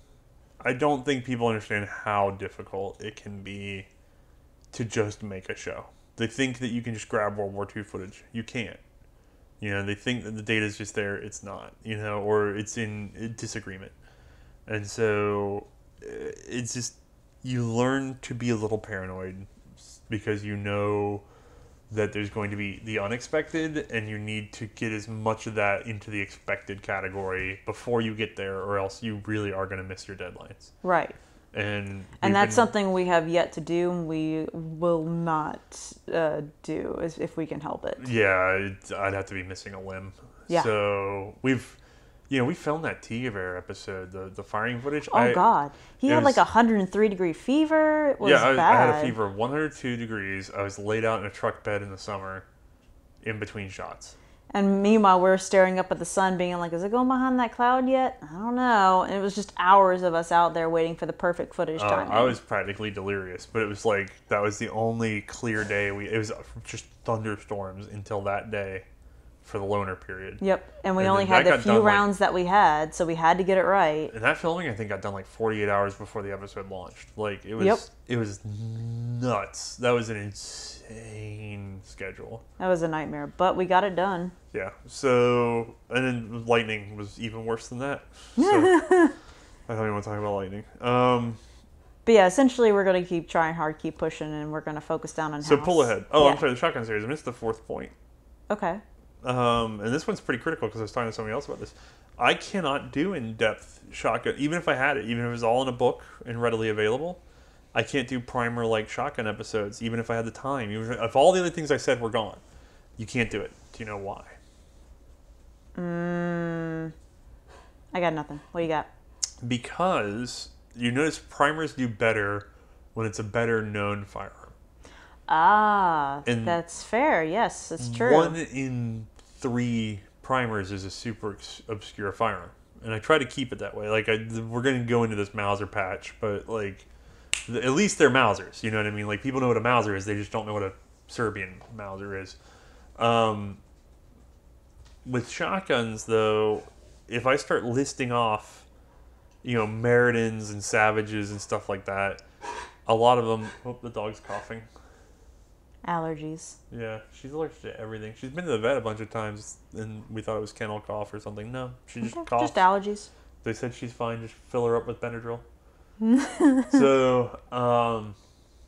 I don't think people understand how difficult it can be to just make a show. They think that you can just grab World War Two footage. You can't. You know, they think that the data is just there. It's not. You know, or it's in disagreement. And so uh, it's just, you learn to be a little paranoid, because you know that there's going to be the unexpected, and you need to get as much of that into the expected category before you get there, or else you really are going to miss your deadlines. Right. And we've And that's been- something we have yet to do, and we will not uh, do as- if we can help it. Yeah, it, I'd have to be missing a limb. Yeah. So we've, you know, we filmed that Tigavere episode, the the firing footage. Oh I, God, he it had like was- a hundred and three degree fever. It was yeah, I, was- I bad. had a fever of one hundred two degrees. I was laid out in a truck bed in the summer, in between shots. And meanwhile, we're staring up at the sun, being like, is it going behind that cloud yet? I don't know. And it was just hours of us out there waiting for the perfect footage Uh, timing. I was practically delirious, but it was like that was the only clear day. We it was just thunderstorms until that day for the loaner period. Yep. And we And only then had that the got few done, like- rounds that we had, so we had to get it right. And that filming, I think, got done like forty-eight hours before the episode launched. Like it was, Yep. it was nuts. That was an insane schedule. That was a nightmare, but we got it done. Yeah. So, and then lightning was even worse than that. So, I don't even want to talk about lightning. Um, But yeah, essentially, we're going to keep trying hard, keep pushing, and we're going to focus down on so house. pull ahead. Oh, Yeah. I'm sorry. The shotgun series. I missed the fourth point. Okay. Um, and this one's pretty critical because I was talking to somebody else about this. I cannot do in-depth shotgun, even if I had it, even if it was all in a book and readily available. I can't do primer-like shotgun episodes, even if I had the time. Even if, if all the other things I said were gone, you can't do it. Do you know why? Mm, I got nothing. What do you got? Because you notice primers do better when it's a better-known firearm. Ah, And that's fair. Yes, it's true. One in three primers is a super ex- obscure firearm, and I try to keep it that way. Like I, we're going to go into this Mauser patch, but like the, at least they're Mausers. You know what I mean? Like people know what a Mauser is, they just don't know what a Serbian Mauser is. Um, with shotguns, though, if I start listing off, you know, Meridans and Savages and stuff like that, a lot of them. Oh, the dog's coughing. Allergies. Yeah, she's allergic to everything. She's been to the vet a bunch of times, and we thought it was kennel cough or something. No, she just Okay, coughs. just allergies. They said she's fine. Just fill her up with Benadryl. So, um,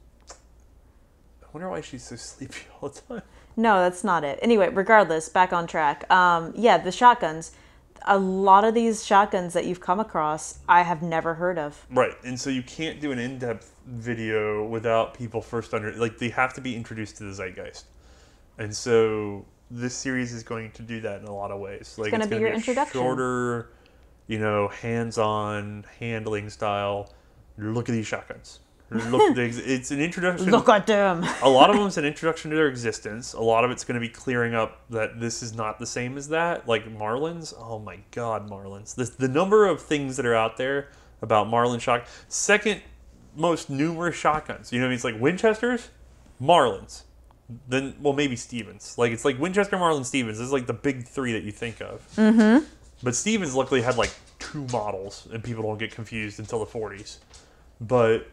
I wonder why she's so sleepy all the time. No, that's not it. Anyway, regardless, back on track. Um, yeah, the shotguns. A lot of these shotguns that you've come across, I have never heard of. Right, and so you can't do an in-depth video without people first under like they have to be introduced to the zeitgeist, and so this series is going to do that in a lot of ways. Like gonna it's be going your to be a introduction. shorter, you know, hands-on handling style. Look at these shotguns. Look, they, it's an introduction. Look at them. A lot of them is an introduction to their existence. A lot of it's going to be clearing up that this is not the same as that. Like Marlins. Oh my God, Marlins. The, the number of things that are out there about Marlin shotgun. Second most numerous shotguns. You know what I mean? It's like Winchesters, Marlins. Then, well, maybe Stevens. Like, it's like Winchester, Marlin, Stevens. This is like the big three that you think of. Mm-hmm. But Stevens luckily had like two models, and people don't get confused until the forties. But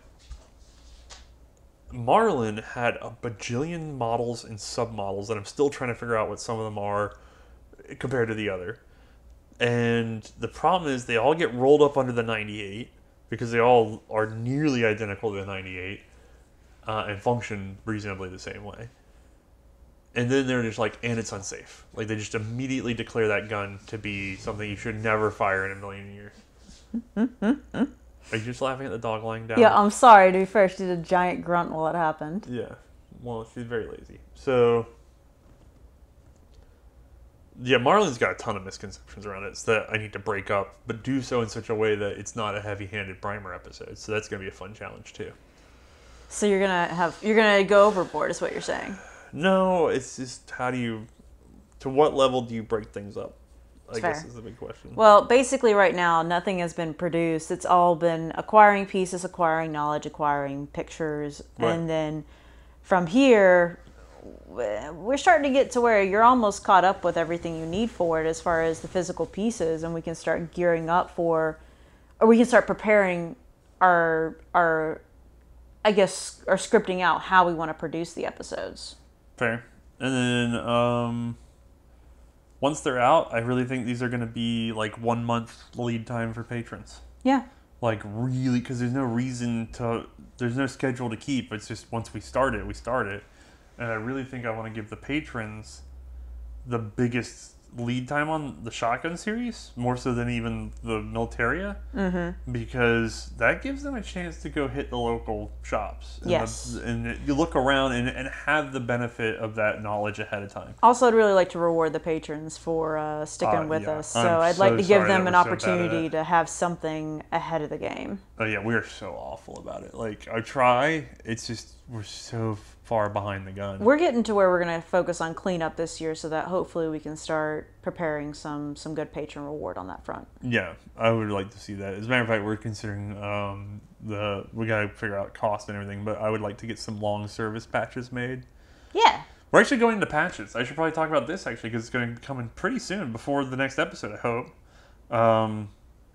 Marlin had a bajillion models and submodels, and I'm still trying to figure out what some of them are compared to the other. And the problem is they all get rolled up under the ninety-eight because they all are nearly identical to the ninety-eight uh, and function reasonably the same way. And then they're just like, and it's unsafe. Like they just immediately declare that gun to be something you should never fire in a million years. Are you just laughing at the dog lying down? Yeah, I'm sorry. To be fair, she did a giant grunt while it happened. Yeah. Well, she's very lazy. So, yeah, Marlin's got a ton of misconceptions around it. It's that I need to break up, but do so in such a way that it's not a heavy-handed primer episode. So that's going to be a fun challenge too. So you're gonna have you're gonna go overboard, is what you're saying. No, it's just how do you, to what level do you break things up? I Fair. guess is the big question. Well, basically, right now, nothing has been produced. It's all been acquiring pieces, acquiring knowledge, acquiring pictures, Right. and then from here, we're starting to get to where you're almost caught up with everything you need for it as far as the physical pieces, and we can start gearing up for, or we can start preparing our our, I guess, our scripting out how we want to produce the episodes. Fair. And then um, once they're out, I really think these are going to be like one month lead time for patrons. Yeah. Like really, because there's no reason to, there's no schedule to keep. It's just once we start it, we start it. And I really think I want to give the patrons the biggest lead time on the shotgun series, more so than even the Militaria, Mm-hmm. because that gives them a chance to go hit the local shops. And Yes. the, and you look around and, and have the benefit of that knowledge ahead of time. Also, I'd really like to reward the patrons for uh, sticking Uh, with yeah. us. So I'm I'd like so to give sorry them that an we're so bad at opportunity it. to have something ahead of the game. Oh yeah, we are so awful about it. Like I try, it's just we're so far behind the gun. We're getting to where we're going to focus on cleanup this year, so that hopefully we can start preparing some some good patron reward on that front. Yeah, I would like to see that. As a matter of fact, we're considering um, the we got to figure out cost and everything, but I would like to get some long service patches made. Yeah. We're actually going into patches. I should probably talk about this actually because it's going to be coming pretty soon before the next episode, I hope. Um,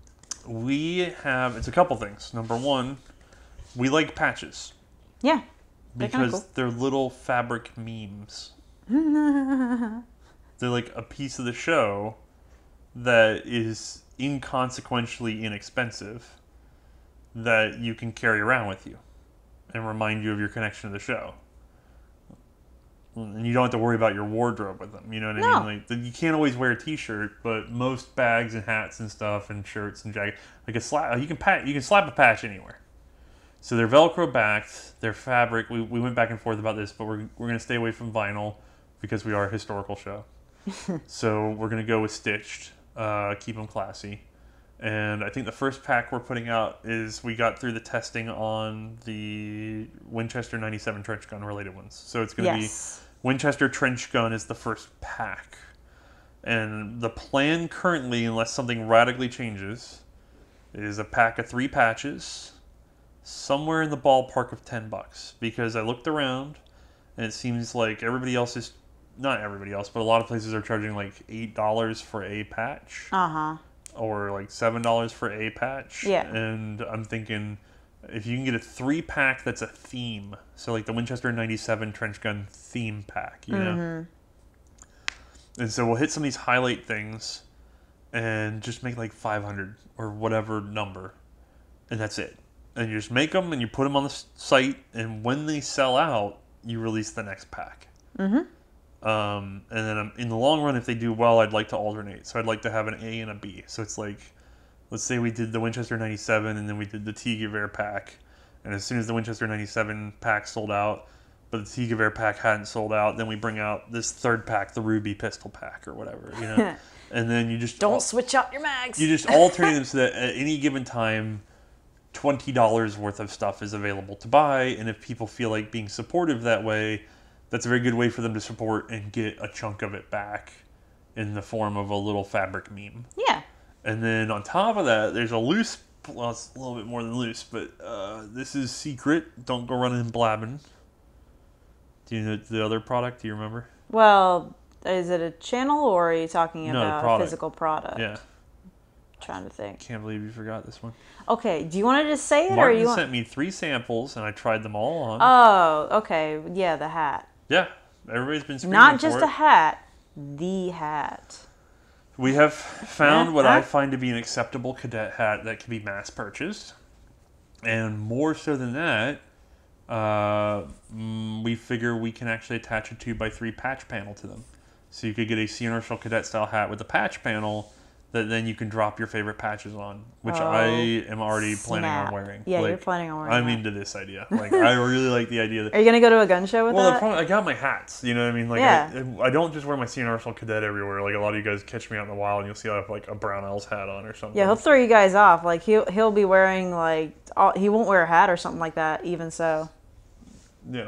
we have it's a couple things. Number one, we like patches. Yeah. They're Because cool. they're little fabric memes. They're like a piece of the show that is inconsequentially inexpensive that you can carry around with you and remind you of your connection to the show. And you don't have to worry about your wardrobe with them. You know what I No. mean? Like you can't always wear a T-shirt, but most bags and hats and stuff and shirts and jackets, like a slap, you can pat, you can slap a patch anywhere. So they're Velcro backed, they're fabric. We, we went back and forth about this, but we're, we're going to stay away from vinyl because we are a historical show. So we're going to go with stitched, uh, keep them classy. And I think the first pack we're putting out is we got through the testing on the Winchester ninety-seven trench gun related ones. So it's going to Yes. be Winchester trench gun is the first pack. And the plan currently, unless something radically changes, is a pack of three patches. Somewhere in the ballpark of ten bucks, because I looked around and it seems like everybody else is not everybody else, but a lot of places are charging like eight dollars for a patch Uh-huh. or like seven dollars for a patch. Yeah. And I'm thinking if you can get a three pack that's a theme, so like the Winchester ninety-seven trench gun theme pack, you know. Mm-hmm. And so we'll hit some of these highlight things and just make like five hundred or whatever number, and that's it. And you just make them and you put them on the site, and when they sell out, you release the next pack. Mm-hmm. Um, and then um, in the long run, if they do well, I'd like to alternate. So I'd like to have an A and a B. So it's like, let's say we did the Winchester ninety-seven and then we did the T-Gewehr pack. And as soon as the Winchester ninety-seven pack sold out, but the T-Gewehr pack hadn't sold out, then we bring out this third pack, the Ruby pistol pack or whatever, you know. And then you just Don't al- switch out your mags. you just alternate them so that at any given time, twenty dollars worth of stuff is available to buy. And if people feel like being supportive that way, that's a very good way for them to support and get a chunk of it back in the form of a little fabric meme. Yeah. And then on top of that, there's a loose, well, it's a little bit more than loose, but uh, this is secret. Don't go running and blabbing. Do you know the other product? Do you remember? Well, is it a channel or are you talking No, the about a product. physical product? Yeah. Trying to think. Can't believe you forgot this one. Okay, do you want to just say it or Martin you want? sent me three samples, and I tried them all on. Oh, okay. Yeah, the hat. yeah, everybody's been screaming Not for just it. a hat, the hat. We have found what I Uh-huh. find to be an acceptable cadet hat that can be mass purchased. And more so than that, uh, mm, we figure we can actually attach a two by three patch panel to them. So you could get a Sierra Marshall cadet style hat with a patch panel that then you can drop your favorite patches on, which Oh, I am already planning on snap. wearing. Yeah, you're Like, planning on wearing I'm that. into this idea. Like, I really like the idea that. Are you gonna go to a gun show with Well, the that? problem, I got my hats. You know what I mean? Like, Yeah. I, I don't just wear my Sierra Marshal cadet everywhere. Like a lot of you guys catch me out in the wild, and you'll see I have like a Brownells hat on or something. Yeah, he'll throw you guys off. Like he'll he'll be wearing like all, he won't wear a hat or something like that. Even so. Yeah.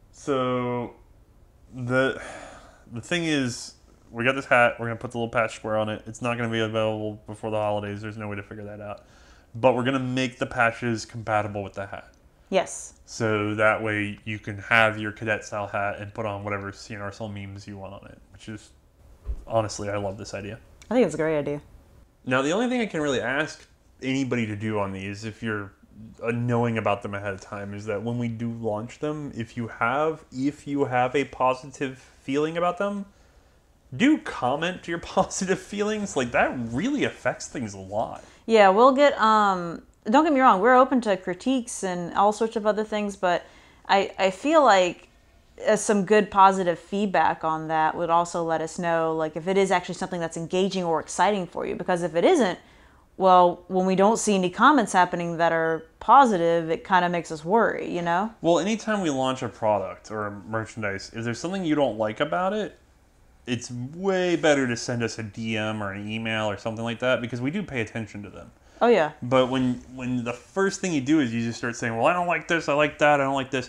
So the the thing is, we got this hat. We're gonna put the little patch square on it. It's not gonna be available before the holidays. There's no way to figure that out. But we're gonna make the patches compatible with the hat. Yes. So that way you can have your cadet style hat and put on whatever C N R S L memes you want on it. Which is honestly, I love this idea. I think it's a great idea. Now, the only thing I can really ask anybody to do on these, if you're uh, knowing about them ahead of time, is that when we do launch them, if you have if you have a positive feeling about them, do comment your positive feelings. Like that really affects things a lot. Yeah, we'll get um don't get me wrong, we're open to critiques and all sorts of other things, but I I feel like uh, some good positive feedback on that would also let us know like if it is actually something that's engaging or exciting for you, because if it isn't, well, when we don't see any comments happening that are positive, it kind of makes us worry, you know? Well, anytime we launch a product or a merchandise, if there's something you don't like about it, it's way better to send us a D M or an email or something like that, because we do pay attention to them. Oh yeah. But when when the first thing you do is you just start saying, well, I don't like this, I like that, I don't like this,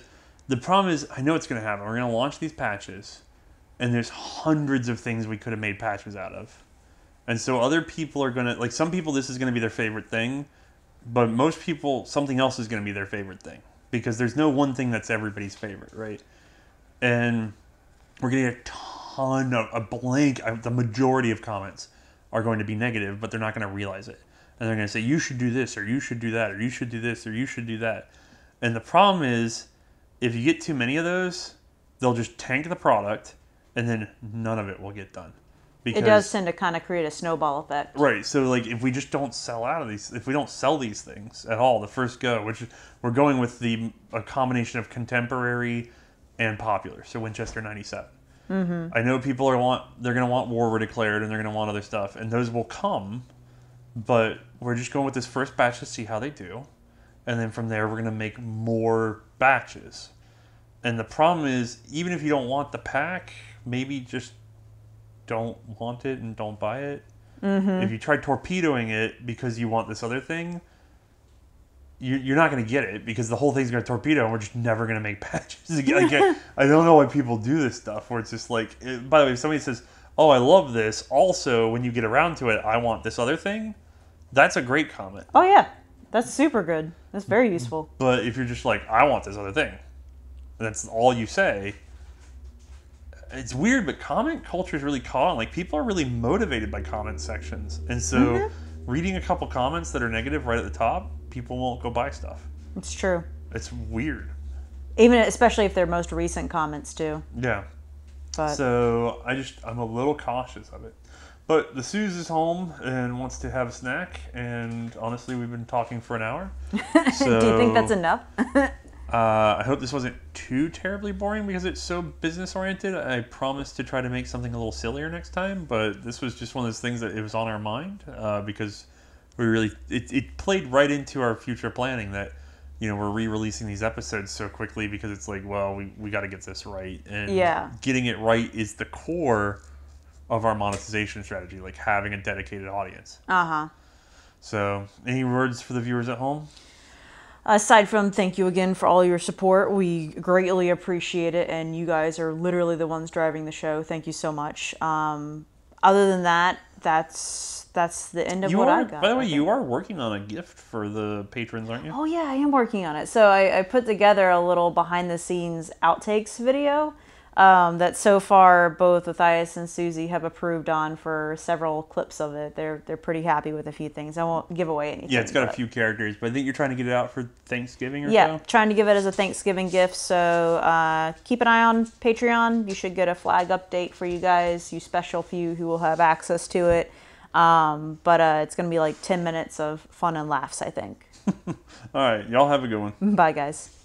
The problem is, I know what's going to happen. We're going to launch these patches, and there's hundreds of things we could have made patches out of. And so other people are going to, like some people, this is going to be their favorite thing, but most people, something else is going to be their favorite thing. Because there's no one thing that's everybody's favorite, right? And we're going to get a ton of, a blank, the majority of comments are going to be negative, but they're not going to realize it. And they're going to say, you should do this, or you should do that, or you should do this, or you should do that. And the problem is, if you get too many of those, they'll just tank the product, and then none of it will get done. Because, it does tend to kind of create a snowball effect. Right. So, like, if we just don't sell out of these, if we don't sell these things at all, the first go, which we're going with the a combination of contemporary and popular, so Winchester ninety-seven. Mm-hmm. I know people are want they're going to want war declared, and they're going to want other stuff, and those will come, but we're just going with this first batch to see how they do, and then from there we're going to make more batches. And the problem is, even if you don't want the pack, maybe just don't want it and don't buy it. Mm-hmm. If you try torpedoing it because you want this other thing, you, you're not going to get it because the whole thing's going to torpedo and we're just never going to make patches again. Like, I don't know why people do this stuff where it's just like, it, by the way, if somebody says, oh, I love this, also when you get around to it, I want this other thing, that's a great comment. Oh yeah, that's super good. That's very useful. But if you're just like, I want this other thing, and that's all you say, it's weird, but comment culture is really caught on. Like, people are really motivated by comment sections. And so mm-hmm. reading a couple comments that are negative right at the top, people won't go buy stuff. It's true. It's weird. Even, especially if they're most recent comments, too. Yeah. But. So, I just, I'm a little cautious of it. But the Suze is home and wants to have a snack. And honestly, we've been talking for an hour. So, do you think that's enough? Uh, I hope this wasn't too terribly boring because it's so business oriented. I promise to try to make something a little sillier next time, but this was just one of those things that it was on our mind uh, because we really it, it played right into our future planning that, you know, we're re-releasing these episodes so quickly because it's like, well, we, we got to get this right, and yeah. getting it right is the core of our monetization strategy, like having a dedicated audience. Uh-huh. So, any words for the viewers at home? Aside from thank you again for all your support, we greatly appreciate it, and you guys are literally the ones driving the show. Thank you so much. Um, other than that, that's that's the end of you what are, I got. By the way, you are working on a gift for the patrons, aren't you? Oh yeah, I am working on it. So I, I put together a little behind-the-scenes outtakes video um, that so far both Matthias and Susie have approved on for several clips of it. They're they're pretty happy with a few things. I won't give away anything. Yeah, it's got but... a few characters, but I think you're trying to get it out for Thanksgiving or yeah, so? Yeah, trying to give it as a Thanksgiving gift. So uh, keep an eye on Patreon. You should get a flag update for you guys, you special few who will have access to it. Um, but uh, it's going to be like ten minutes of fun and laughs, I think. All right, y'all have a good one. Bye, guys.